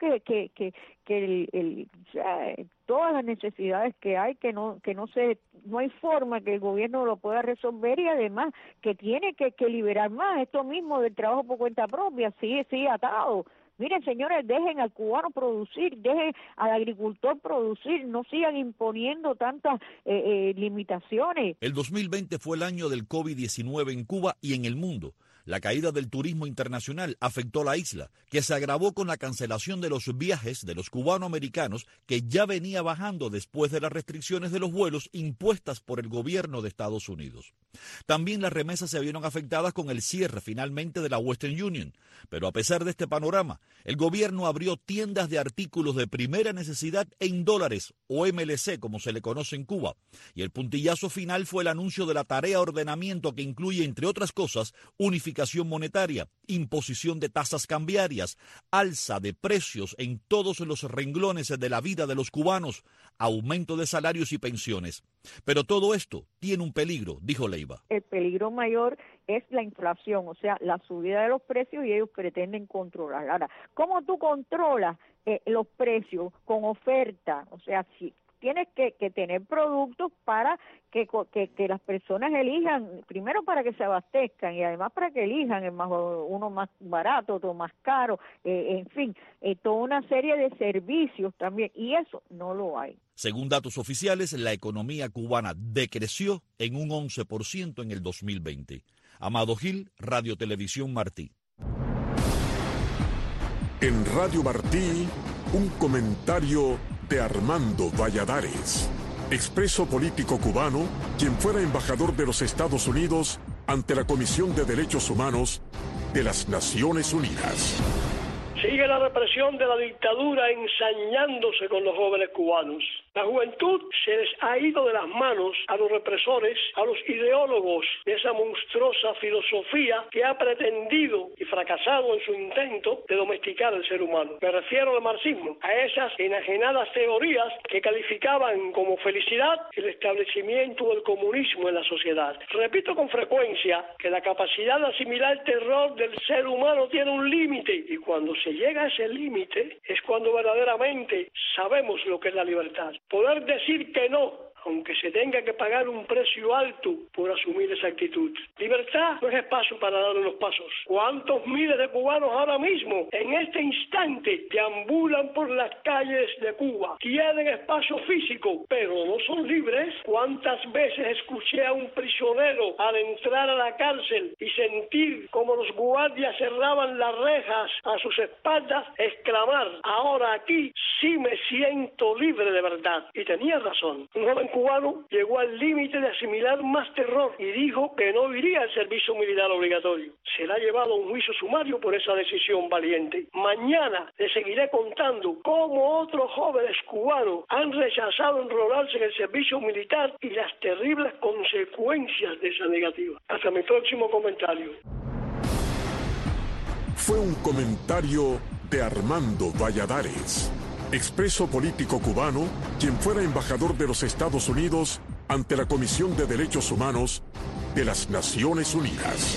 todas las necesidades que hay, no hay forma que el gobierno lo pueda resolver, y además que tiene que liberar más. Esto mismo del trabajo por cuenta propia sigue atado. Miren, señores, dejen al cubano producir, dejen al agricultor producir, no sigan imponiendo tantas limitaciones. El 2020 fue el año del COVID-19 en Cuba y en el mundo. La caída del turismo internacional afectó a la isla, que se agravó con la cancelación de los viajes de los cubanoamericanos, que ya venía bajando después de las restricciones de los vuelos impuestas por el gobierno de Estados Unidos. También las remesas se vieron afectadas con el cierre finalmente de la Western Union. Pero a pesar de este panorama, el gobierno abrió tiendas de artículos de primera necesidad en dólares, o MLC como se le conoce en Cuba. Y el puntillazo final fue el anuncio de la tarea de ordenamiento, que incluye, entre otras cosas, unificación monetaria, imposición de tasas cambiarias, alza de precios en todos los renglones de la vida de los cubanos, aumento de salarios y pensiones. Pero todo esto tiene un peligro, dijo Leiva. El peligro mayor es la inflación, o sea, la subida de los precios, y ellos pretenden controlar. Ahora, ¿cómo tú controlas los precios? Con oferta, o sea, si tienes que tener productos para que las personas elijan, primero para que se abastezcan y además para que elijan uno más barato, otro más caro, en fin, toda una serie de servicios también, y eso no lo hay. Según datos oficiales, la economía cubana decreció en un 11% en el 2020. Amado Gil, Radio Televisión Martí. En Radio Martí, un comentario de Armando Valladares, expreso político cubano, quien fuera embajador de los Estados Unidos ante la Comisión de Derechos Humanos de las Naciones Unidas. Sigue la represión de la dictadura ensañándose con los jóvenes cubanos. La juventud se les ha ido de las manos a los represores, a los ideólogos de esa monstruosa filosofía que ha pretendido y fracasado en su intento de domesticar al ser humano. Me refiero al marxismo, a esas enajenadas teorías que calificaban como felicidad el establecimiento del comunismo en la sociedad. Repito con frecuencia que la capacidad de asimilar terror del ser humano tiene un límite, y cuando se llega a ese límite es cuando verdaderamente sabemos lo que es la libertad. Poder decir que no, aunque se tenga que pagar un precio alto por asumir esa actitud. Libertad no es espacio para dar unos pasos. ¿Cuántos miles de cubanos ahora mismo, en este instante, deambulan por las calles de Cuba? Tienen espacio físico, pero no son libres. ¿Cuántas veces escuché a un prisionero al entrar a la cárcel y sentir como los guardias cerraban las rejas a sus espaldas, exclamar: ahora aquí sí me siento libre de verdad? Y tenía razón. Un joven cubano llegó al límite de asimilar más terror y dijo que no iría al servicio militar obligatorio. Será llevado a un juicio sumario por esa decisión valiente. Mañana le seguiré contando cómo otros jóvenes cubanos han rechazado enrolarse en el servicio militar y las terribles consecuencias de esa negativa. Hasta mi próximo comentario. Fue un comentario de Armando Valladares. expreso político cubano, quien fuera embajador de los Estados Unidos ante la Comisión de Derechos Humanos de las Naciones Unidas.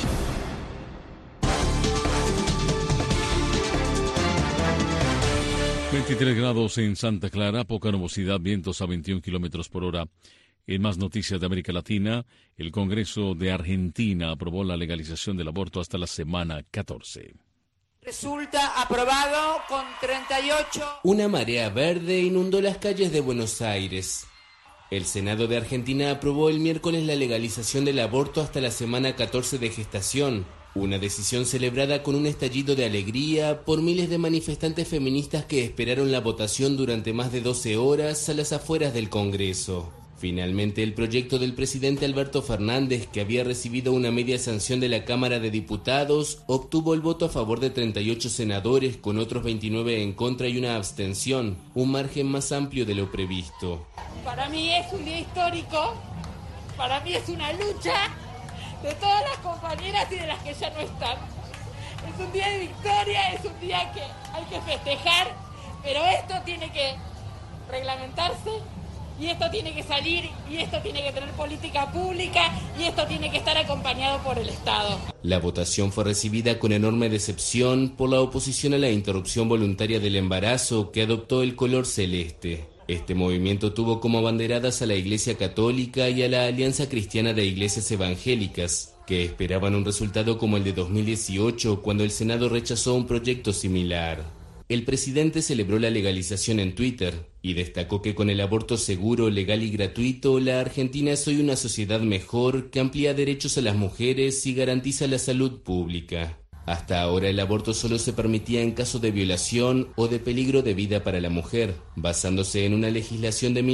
...23 grados en Santa Clara, poca nubosidad, vientos a 21 kilómetros por hora. En más noticias de América Latina, el Congreso de Argentina aprobó la legalización del aborto hasta la semana 14. Resulta aprobado con 38. Una marea verde inundó las calles de Buenos Aires. El Senado de Argentina aprobó el miércoles la legalización del aborto hasta la semana 14 de gestación. Una decisión celebrada con un estallido de alegría por miles de manifestantes feministas que esperaron la votación durante más de 12 horas a las afueras del Congreso. Finalmente, el proyecto del presidente Alberto Fernández, que había recibido una media sanción de la Cámara de Diputados, obtuvo el voto a favor de 38 senadores, con otros 29 en contra y una abstención, un margen más amplio de lo previsto. Para mí es un día histórico, para mí es una lucha de todas las compañeras y de las que ya no están. Es un día de victoria, es un día que hay que festejar, pero esto tiene que reglamentarse, y esto tiene que salir, y esto tiene que tener política pública, y esto tiene que estar acompañado por el Estado. La votación fue recibida con enorme decepción por la oposición a la interrupción voluntaria del embarazo, que adoptó el color celeste. Este movimiento tuvo como abanderadas a la Iglesia Católica y a la Alianza Cristiana de Iglesias Evangélicas, que esperaban un resultado como el de 2018, cuando el Senado rechazó un proyecto similar. El presidente celebró la legalización en Twitter y destacó que con el aborto seguro, legal y gratuito, la Argentina es hoy una sociedad mejor que amplía derechos a las mujeres y garantiza la salud pública. Hasta ahora el aborto solo se permitía en caso de violación o de peligro de vida para la mujer, basándose en una legislación de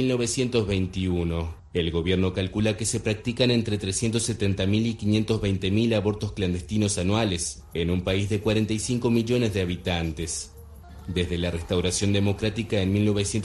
1921. El gobierno calcula que se practican entre 370.000 y 520.000 abortos clandestinos anuales, en un país de 45 millones de habitantes. Desde la restauración democrática en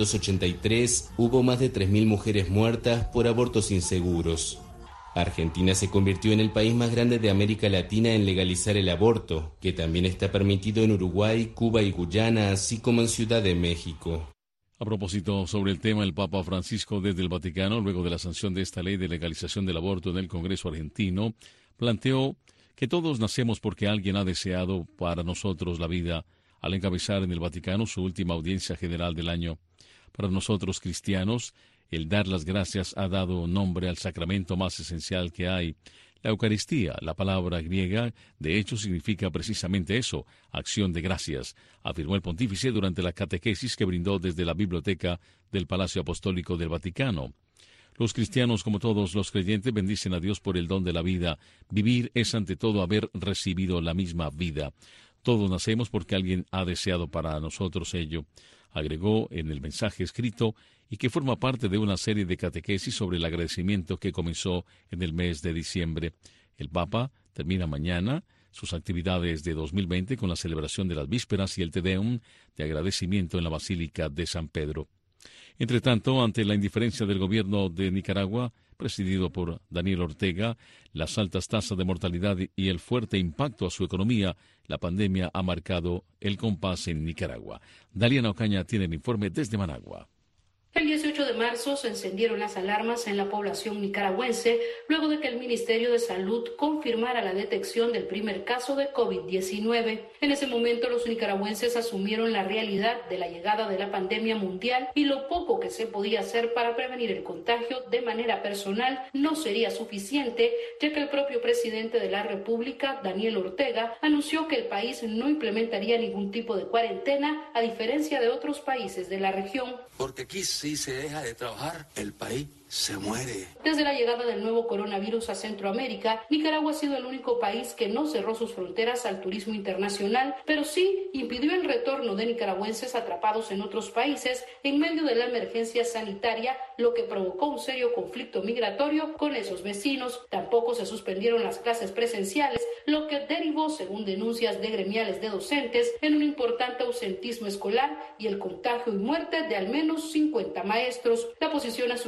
1983, hubo más de 3.000 mujeres muertas por abortos inseguros. Argentina se convirtió en el país más grande de América Latina en legalizar el aborto, que también está permitido en Uruguay, Cuba y Guyana, así como en Ciudad de México. A propósito sobre el tema, el Papa Francisco desde el Vaticano, luego de la sanción de esta ley de legalización del aborto en el Congreso argentino, planteó que todos nacemos porque alguien ha deseado para nosotros la vida, al encabezar en el Vaticano su última audiencia general del año. Para nosotros cristianos, el dar las gracias ha dado nombre al sacramento más esencial que hay, la Eucaristía. La palabra griega, de hecho, significa precisamente eso, acción de gracias, afirmó el pontífice durante la catequesis que brindó desde la biblioteca del Palacio Apostólico del Vaticano. Los cristianos, como todos los creyentes, bendicen a Dios por el don de la vida. Vivir es ante todo haber recibido la misma vida. Todos nacemos porque alguien ha deseado para nosotros ello, agregó en el mensaje escrito, y que forma parte de una serie de catequesis sobre el agradecimiento que comenzó en el mes de diciembre. El Papa termina mañana sus actividades de 2020 con la celebración de las vísperas y el Te Deum de agradecimiento en la Basílica de San Pedro. Entre tanto, ante la indiferencia del gobierno de Nicaragua, presidido por Daniel Ortega, las altas tasas de mortalidad y el fuerte impacto a su economía, la pandemia ha marcado el compás en Nicaragua. Daliana Ocaña tiene el informe desde Managua. El 18 de marzo se encendieron las alarmas en la población nicaragüense luego de que el Ministerio de Salud confirmara la detección del primer caso de COVID-19. En ese momento los nicaragüenses asumieron la realidad de la llegada de la pandemia mundial y lo poco que se podía hacer para prevenir el contagio de manera personal no sería suficiente, ya que el propio presidente de la República, Daniel Ortega, anunció que el país no implementaría ningún tipo de cuarentena, a diferencia de otros países de la región. Porque aquí si se deja de trabajar, el país se muere. Desde la llegada del nuevo coronavirus a Centroamérica, Nicaragua ha sido el único país que no cerró sus fronteras al turismo internacional, pero sí impidió el retorno de nicaragüenses atrapados en otros países en medio de la emergencia sanitaria, lo que provocó un serio conflicto migratorio con esos vecinos. Tampoco se suspendieron las clases presenciales, lo que derivó, según denuncias de gremiales de docentes, en un importante ausentismo escolar y el contagio y muerte de al menos 50 maestros. La posición asumida por el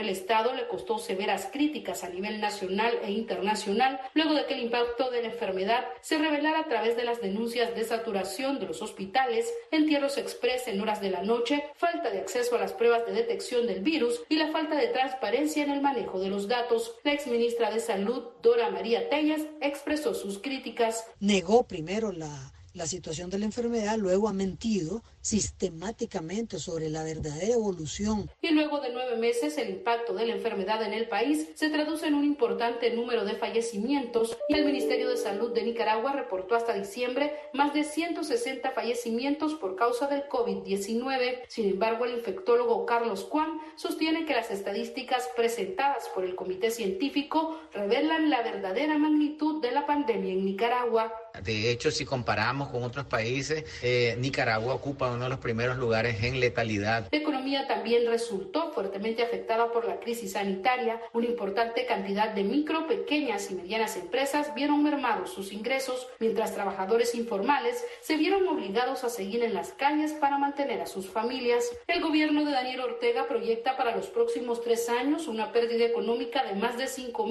el Estado le costó severas críticas a nivel nacional e internacional, luego de que el impacto de la enfermedad se revelara a través de las denuncias de saturación de los hospitales, entierros express en horas de la noche, falta de acceso a las pruebas de detección del virus y la falta de transparencia en el manejo de los datos. La exministra de Salud, Dora María Tellas, expresó sus críticas. Negó primero la situación de la enfermedad, luego ha mentido sistemáticamente sobre la verdadera evolución. Y luego de 9 meses, el impacto de la enfermedad en el país se traduce en un importante número de fallecimientos y el Ministerio de Salud de Nicaragua reportó hasta diciembre más de 160 fallecimientos por causa del COVID-19. Sin embargo, el infectólogo Carlos Cuán sostiene que las estadísticas presentadas por el comité científico revelan la verdadera magnitud de la pandemia en Nicaragua. De hecho, si comparamos con otros países, Nicaragua ocupa uno de los primeros lugares en letalidad. La economía también resultó fuertemente afectada por la crisis sanitaria. Una importante cantidad de micro, pequeñas y medianas empresas vieron mermados sus ingresos, mientras trabajadores informales se vieron obligados a seguir en las calles para mantener a sus familias. El gobierno de Daniel Ortega proyecta para los próximos 3 años una pérdida económica de más de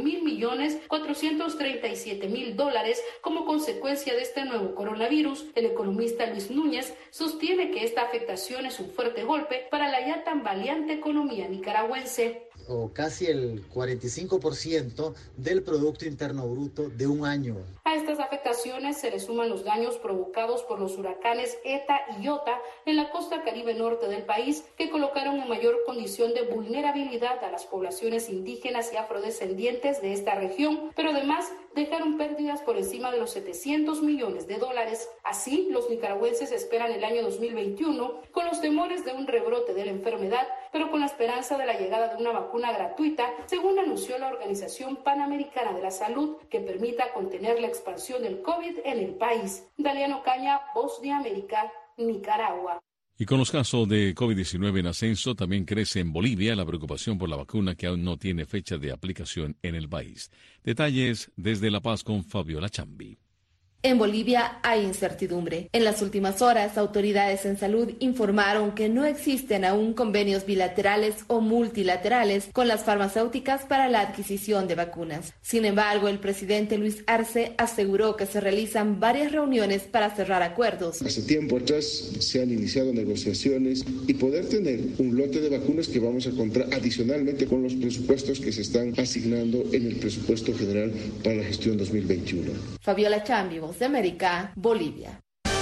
$5.437.000 como consecuencia de este nuevo coronavirus. El economista Luis Núñez sostiene que esta afectación es un fuerte golpe para la ya tambaleante economía nicaragüense. O casi el 45% del Producto Interno Bruto de un año. A estas afectaciones se le suman los daños provocados por los huracanes ETA y IOTA en la costa caribe norte del país, que colocaron en mayor condición de vulnerabilidad a las poblaciones indígenas y afrodescendientes de esta región, pero además dejaron pérdidas por encima de los $700 millones. Así, los nicaragüenses esperan el año 2021 con los temores de un rebrote de la enfermedad, pero con la esperanza de la llegada de una vacuna gratuita, según anunció la Organización Panamericana de la Salud, que permita contener la expansión del COVID en el país. Daliano Caña, Voz de América, Nicaragua. Y con los casos de COVID-19 en ascenso, también crece en Bolivia la preocupación por la vacuna que aún no tiene fecha de aplicación en el país. Detalles desde La Paz con Fabiola Chambi. En Bolivia hay incertidumbre. En las últimas horas, autoridades en salud informaron que no existen aún convenios bilaterales o multilaterales con las farmacéuticas para la adquisición de vacunas. Sin embargo, el presidente Luis Arce aseguró que se realizan varias reuniones para cerrar acuerdos. Hace tiempo atrás se han iniciado negociaciones y poder tener un lote de vacunas que vamos a comprar adicionalmente con los presupuestos que se están asignando en el presupuesto general para la gestión 2021. Fabiola Chambi, de América, Bolivia.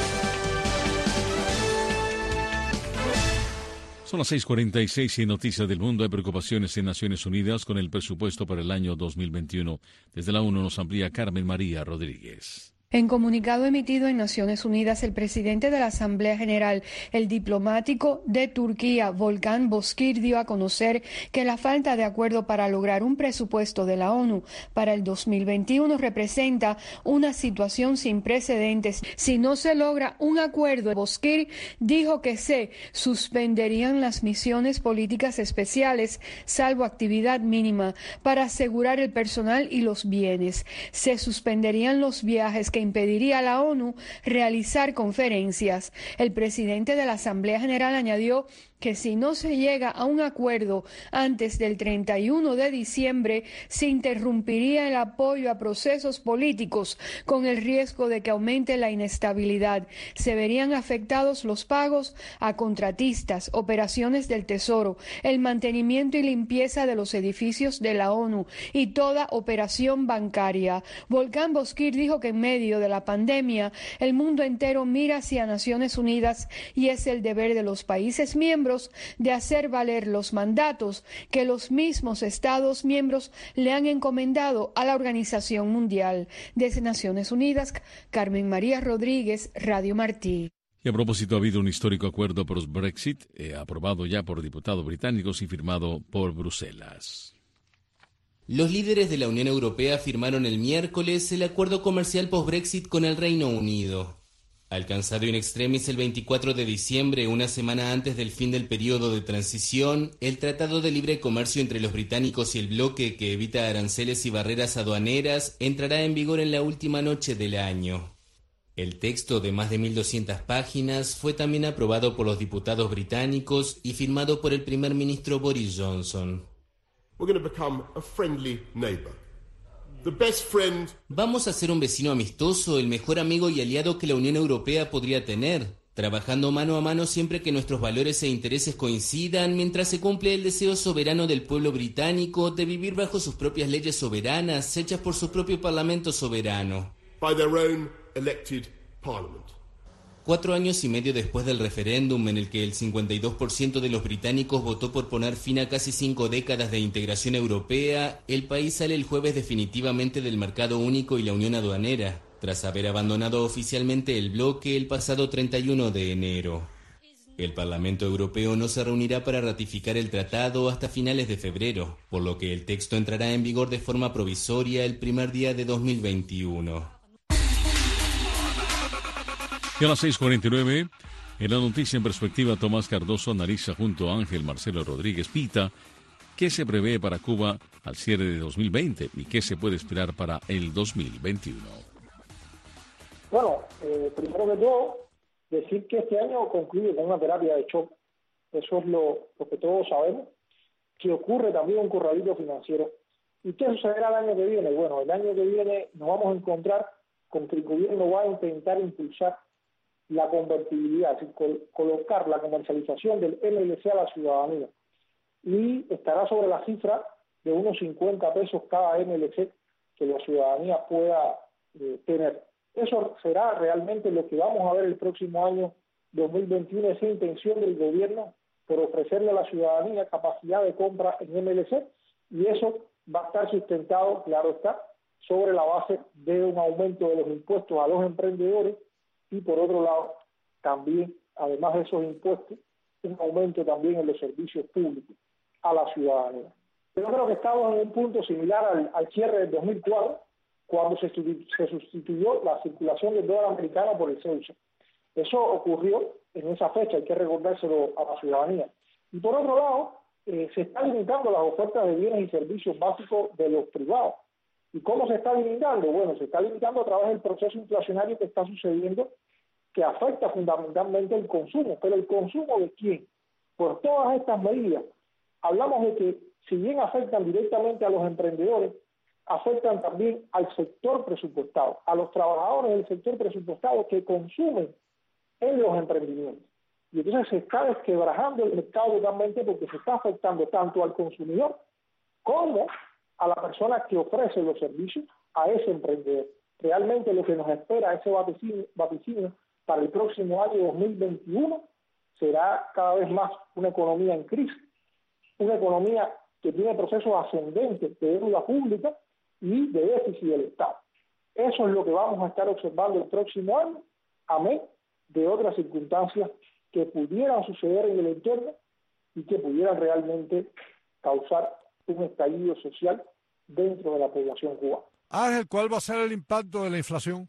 Son las 6:46 y en Noticias del Mundo hay preocupaciones en Naciones Unidas con el presupuesto para el año 2021. Desde la ONU nos amplía Carmen María Rodríguez. En comunicado emitido en Naciones Unidas, el presidente de la Asamblea General, el diplomático de Turquía, Volkan Bozkır, dio a conocer que la falta de acuerdo para lograr un presupuesto de la ONU para el 2021 representa una situación sin precedentes. Si no se logra un acuerdo, Bozkır dijo que se suspenderían las misiones políticas especiales, salvo actividad mínima, para asegurar el personal y los bienes. Se suspenderían los viajes que impediría a la ONU realizar conferencias. El presidente de la Asamblea General añadió que si no se llega a un acuerdo antes del 31 de diciembre, se interrumpiría el apoyo a procesos políticos con el riesgo de que aumente la inestabilidad. Se verían afectados los pagos a contratistas, operaciones del Tesoro, el mantenimiento y limpieza de los edificios de la ONU y toda operación bancaria. Volkan Bozkır dijo que en medio de la pandemia, el mundo entero mira hacia Naciones Unidas y es el deber de los países miembros de hacer valer los mandatos que los mismos Estados miembros le han encomendado a la Organización Mundial. Desde Naciones Unidas, Carmen María Rodríguez, Radio Martí. Y a propósito, ha habido un histórico acuerdo post-Brexit, aprobado ya por diputados británicos y firmado por Bruselas. Los líderes de la Unión Europea firmaron el miércoles el acuerdo comercial post-Brexit con el Reino Unido. Alcanzado in extremis el 24 de diciembre, una semana antes del fin del periodo de transición, el Tratado de Libre Comercio entre los británicos y el bloque que evita aranceles y barreras aduaneras entrará en vigor en la última noche del año. El texto de más de 1.200 páginas fue también aprobado por los diputados británicos y firmado por el primer ministro Boris Johnson. We're going to become a friendly neighbor. The best friend. Vamos a ser un vecino amistoso, el mejor amigo y aliado que la Unión Europea podría tener, trabajando mano a mano siempre que nuestros valores e intereses coincidan, mientras se cumple el deseo soberano del pueblo británico de vivir bajo sus propias leyes soberanas, hechas por su propio parlamento soberano. By their own elected parliament. 4 años y medio después del referéndum en el que el 52% de los británicos votó por poner fin a casi 5 décadas de integración europea, el país sale el jueves definitivamente del mercado único y la unión aduanera, tras haber abandonado oficialmente el bloque el pasado 31 de enero. El Parlamento Europeo no se reunirá para ratificar el tratado hasta finales de febrero, por lo que el texto entrará en vigor de forma provisoria el primer día de 2021. Y a las 6:49, en la noticia en perspectiva, Tomás Cardoso analiza junto a Ángel Marcelo Rodríguez Pita qué se prevé para Cuba al cierre de 2020 y qué se puede esperar para el 2021. Bueno, primero que todo, decir que este año concluye con una terapia de shock. Eso es lo que todos sabemos, que ocurre también un corralito financiero. ¿Y qué sucederá el año que viene? Bueno, el año que viene nos vamos a encontrar con que el gobierno va a intentar impulsar la convertibilidad, es decir, colocar la comercialización del MLC a la ciudadanía, y estará sobre la cifra de unos 50 pesos cada MLC que la ciudadanía pueda tener. Eso será realmente lo que vamos a ver el próximo año 2021, esa intención del gobierno por ofrecerle a la ciudadanía capacidad de compra en MLC, y eso va a estar sustentado, claro está, sobre la base de un aumento de los impuestos a los emprendedores, y por otro lado, también, además de esos impuestos, un aumento también en los servicios públicos a la ciudadanía. Yo creo que estamos en un punto similar al cierre del 2004, cuando se sustituyó la circulación del dólar americano por el CEUSA. Eso ocurrió en esa fecha, hay que recordárselo a la ciudadanía. Y por otro lado, se están limitando las ofertas de bienes y servicios básicos de los privados. ¿Y cómo se está limitando? Bueno, se está limitando a través del proceso inflacionario que está sucediendo, que afecta fundamentalmente el consumo. ¿Pero el consumo de quién? Por todas estas medidas. Hablamos de que, si bien afectan directamente a los emprendedores, afectan también al sector presupuestado, a los trabajadores del sector presupuestado que consumen en los emprendimientos. Y entonces se está desquebrajando el mercado totalmente, porque se está afectando tanto al consumidor como a la persona que ofrece los servicios a ese emprendedor. Realmente lo que nos espera, ese vaticinio para el próximo año 2021, será cada vez más una economía en crisis, una economía que tiene procesos ascendentes de deuda pública y de déficit del Estado. Eso es lo que vamos a estar observando el próximo año, amén de otras circunstancias que pudieran suceder en el entorno y que pudieran realmente causar un estallido social dentro de la población cubana. Ángel, ¿cuál va a ser el impacto de la inflación?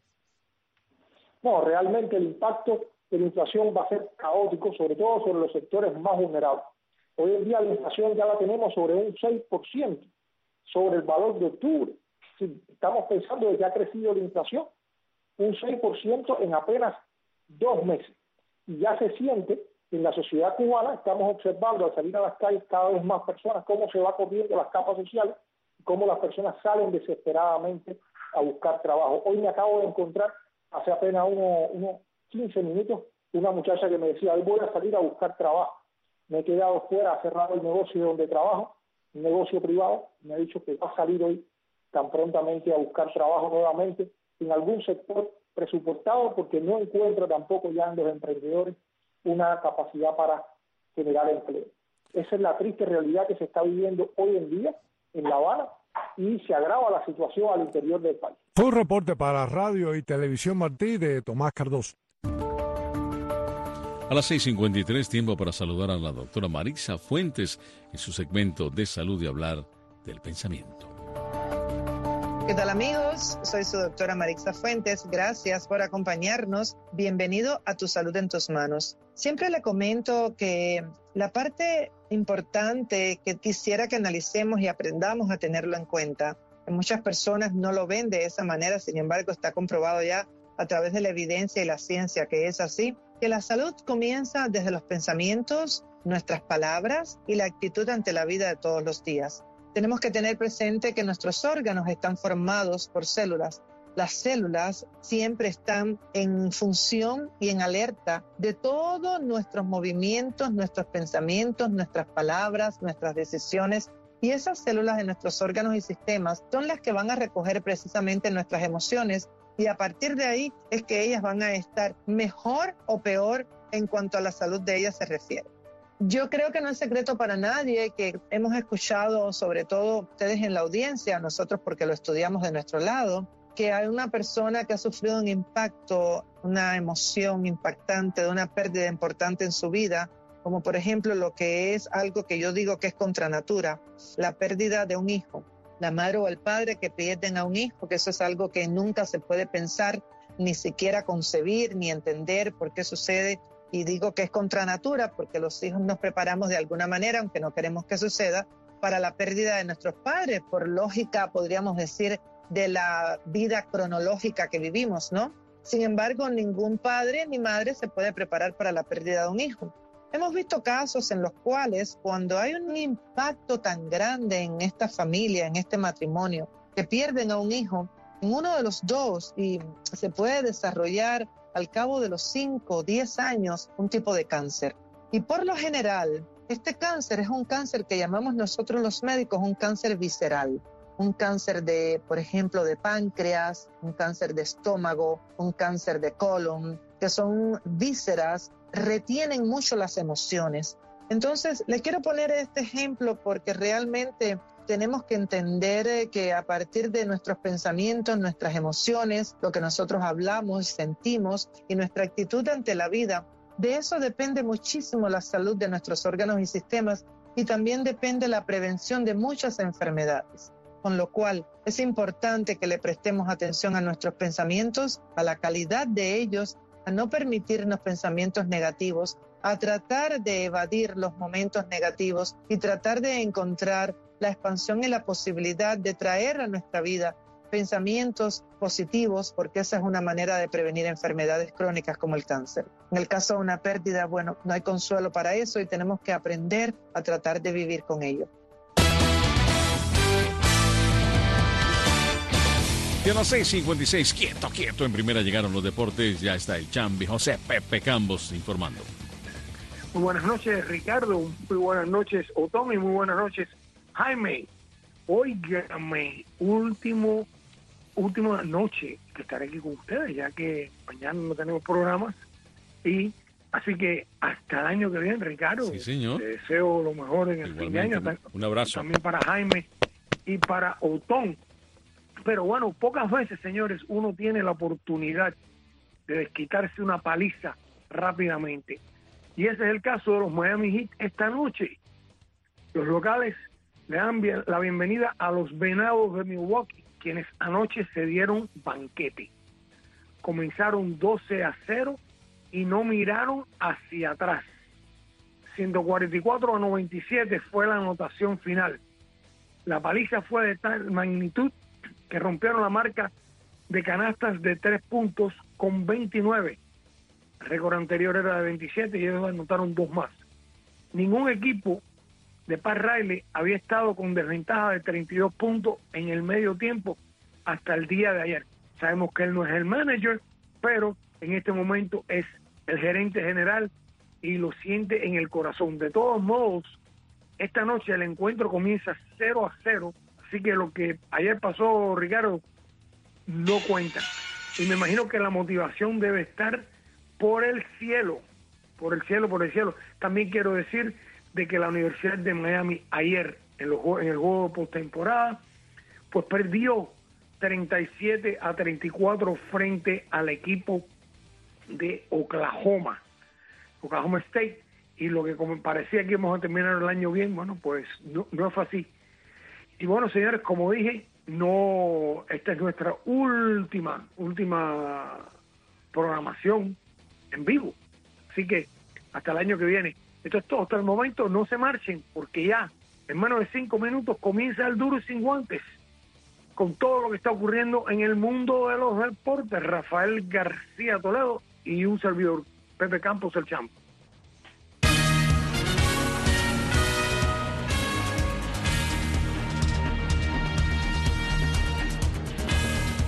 No, realmente el impacto de la inflación va a ser caótico, sobre todo sobre los sectores más vulnerables. Hoy en día la inflación ya la tenemos sobre un 6%, sobre el valor de octubre. Sí, estamos pensando de que ha crecido la inflación un 6% en apenas 2 meses. Y ya se siente en la sociedad cubana, estamos observando al salir a las calles cada vez más personas, cómo se va corriendo las capas sociales, cómo las personas salen desesperadamente a buscar trabajo. Hoy me acabo de encontrar, hace apenas unos 15 minutos, una muchacha que me decía, hoy voy a salir a buscar trabajo. Me he quedado fuera, ha cerrado el negocio donde trabajo, un negocio privado, me ha dicho que va a salir hoy tan prontamente a buscar trabajo nuevamente en algún sector presupuestado, porque no encuentra tampoco ya en los emprendedores una capacidad para generar empleo. Esa es la triste realidad que se está viviendo hoy en día en La Habana, y se agrava la situación al interior del país. Fue un reporte para Radio y Televisión Martí de Tomás Cardoso. A las 6:53, tiempo para saludar a la doctora Marisa Fuentes en su segmento de salud y hablar del pensamiento. ¿Qué tal, amigos? Soy su doctora Marisa Fuentes. Gracias por acompañarnos. Bienvenido a Tu Salud en Tus Manos. Siempre le comento que la parte importante que quisiera que analicemos y aprendamos a tenerlo en cuenta. Muchas personas no lo ven de esa manera, sin embargo está comprobado ya a través de la evidencia y la ciencia que es así, que la salud comienza desde los pensamientos, nuestras palabras y la actitud ante la vida de todos los días. tenemos que tener presente que nuestros órganos están formados por células. Las células siempre están en función y en alerta de todos nuestros movimientos, nuestros pensamientos, nuestras palabras, nuestras decisiones. Y esas células de nuestros órganos y sistemas son las que van a recoger precisamente nuestras emociones, y a partir de ahí es que ellas van a estar mejor o peor en cuanto a la salud de ellas se refiere. Yo creo que no es secreto para nadie que hemos escuchado, sobre todo ustedes en la audiencia, nosotros porque lo estudiamos de nuestro lado, que hay una persona que ha sufrido un impacto, una emoción impactante de una pérdida importante en su vida, como por ejemplo lo que es algo que yo digo que es contra natura, la pérdida de un hijo, la madre o el padre que pierden a un hijo, que eso es algo que nunca se puede pensar, ni siquiera concebir, ni entender por qué sucede. Y digo que es contra natura porque los hijos nos preparamos de alguna manera, aunque no queremos que suceda, para la pérdida de nuestros padres, por lógica, podríamos decir, de la vida cronológica que vivimos, ¿no? Sin embargo, ningún padre ni madre se puede preparar para la pérdida de un hijo. Hemos visto casos en los cuales cuando hay un impacto tan grande en esta familia, en este matrimonio, que pierden a un hijo, en uno de los dos, y se puede desarrollar al cabo de los 5 o 10 años un tipo de cáncer. Y por lo general, este cáncer es un cáncer que llamamos nosotros los médicos un cáncer visceral. Un cáncer de, por ejemplo, de páncreas, un cáncer de estómago, un cáncer de colon, que son vísceras, retienen mucho las emociones. Entonces, le quiero poner este ejemplo porque realmente tenemos que entender que a partir de nuestros pensamientos, nuestras emociones, lo que nosotros hablamos, sentimos y nuestra actitud ante la vida, de eso depende muchísimo la salud de nuestros órganos y sistemas, y también depende la prevención de muchas enfermedades. Con lo cual es importante que le prestemos atención a nuestros pensamientos, a la calidad de ellos, a no permitirnos pensamientos negativos, a tratar de evadir los momentos negativos y tratar de encontrar la expansión y la posibilidad de traer a nuestra vida pensamientos positivos, porque esa es una manera de prevenir enfermedades crónicas como el cáncer. En el caso de una pérdida, bueno, no hay consuelo para eso y tenemos que aprender a tratar de vivir con ello. Y a las 6:56, quieto, en primera llegaron los deportes, ya está el Chambi José Pepe Campos informando. Muy buenas noches, Ricardo, muy buenas noches, Otón, y muy buenas noches, Jaime. Óigame, última noche que estaré aquí con ustedes, ya que mañana no tenemos programas, y así que hasta el año que viene, Ricardo. Sí, señor. Te deseo lo mejor en el fin de año. Un abrazo. También para Jaime y para Otón. Pero bueno, pocas veces, señores, uno tiene la oportunidad de desquitarse una paliza rápidamente. Y ese es el caso de los Miami Heat esta noche. Los locales le dan la bienvenida a los Venados de Milwaukee, quienes anoche se dieron banquete. Comenzaron 12-0 y no miraron hacia atrás. 144-97 fue la anotación final. La paliza fue de tal magnitud que rompieron la marca de canastas de 3 puntos con 29. El récord anterior era de 27 y ellos anotaron 2 más. Ningún equipo de Pat Riley había estado con desventaja de 32 puntos en el medio tiempo hasta el día de ayer. Sabemos que él no es el manager, pero en este momento es el gerente general y lo siente en el corazón. De todos modos, esta noche el encuentro comienza 0-0, así que lo que ayer pasó, Ricardo, no cuenta. Y me imagino que la motivación debe estar por el cielo. También quiero decir de que la Universidad de Miami ayer, en el juego de postemporada, pues perdió 37-34 frente al equipo de Oklahoma State. Y lo que como parecía que íbamos a terminar el año bien, bueno, pues no fue así. Y bueno, señores, como dije, esta es nuestra última programación en vivo. Así que hasta el año que viene. Esto es todo. Hasta el momento no se marchen, porque ya en menos de 5 minutos comienza el Duro y Sin Guantes, con todo lo que está ocurriendo en el mundo de los deportes. Rafael García Toledo y un servidor, Pepe Campos, el Champ.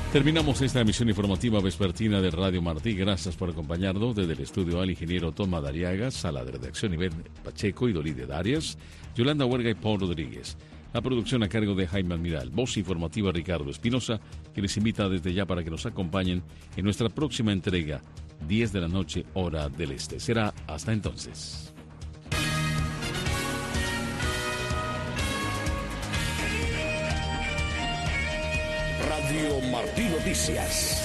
Terminamos esta emisión informativa vespertina de Radio Martí. Gracias por acompañarnos desde el estudio al ingeniero Toma Dariaga, sala de redacción Ivette Pacheco y Dolide Darias, Yolanda Huerga y Paul Rodríguez. La producción a cargo de Jaime Almiral. Voz informativa Ricardo Espinosa, que les invita desde ya para que nos acompañen en nuestra próxima entrega, 10 de la noche, hora del este. Será hasta entonces. Radio Martí Noticias.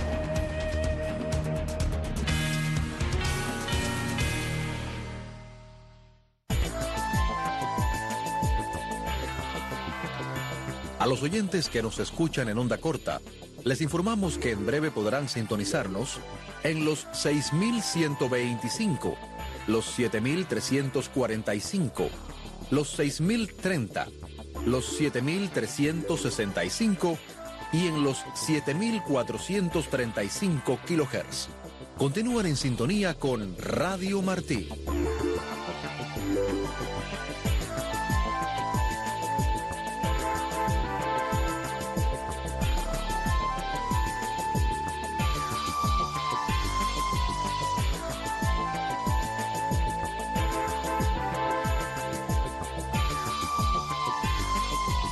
A los oyentes que nos escuchan en onda corta, les informamos que en breve podrán sintonizarnos en los 6.125, los 7.345, los 6.030, los 7.365 y en los 7.435 kHz. Continúan en sintonía con Radio Martí.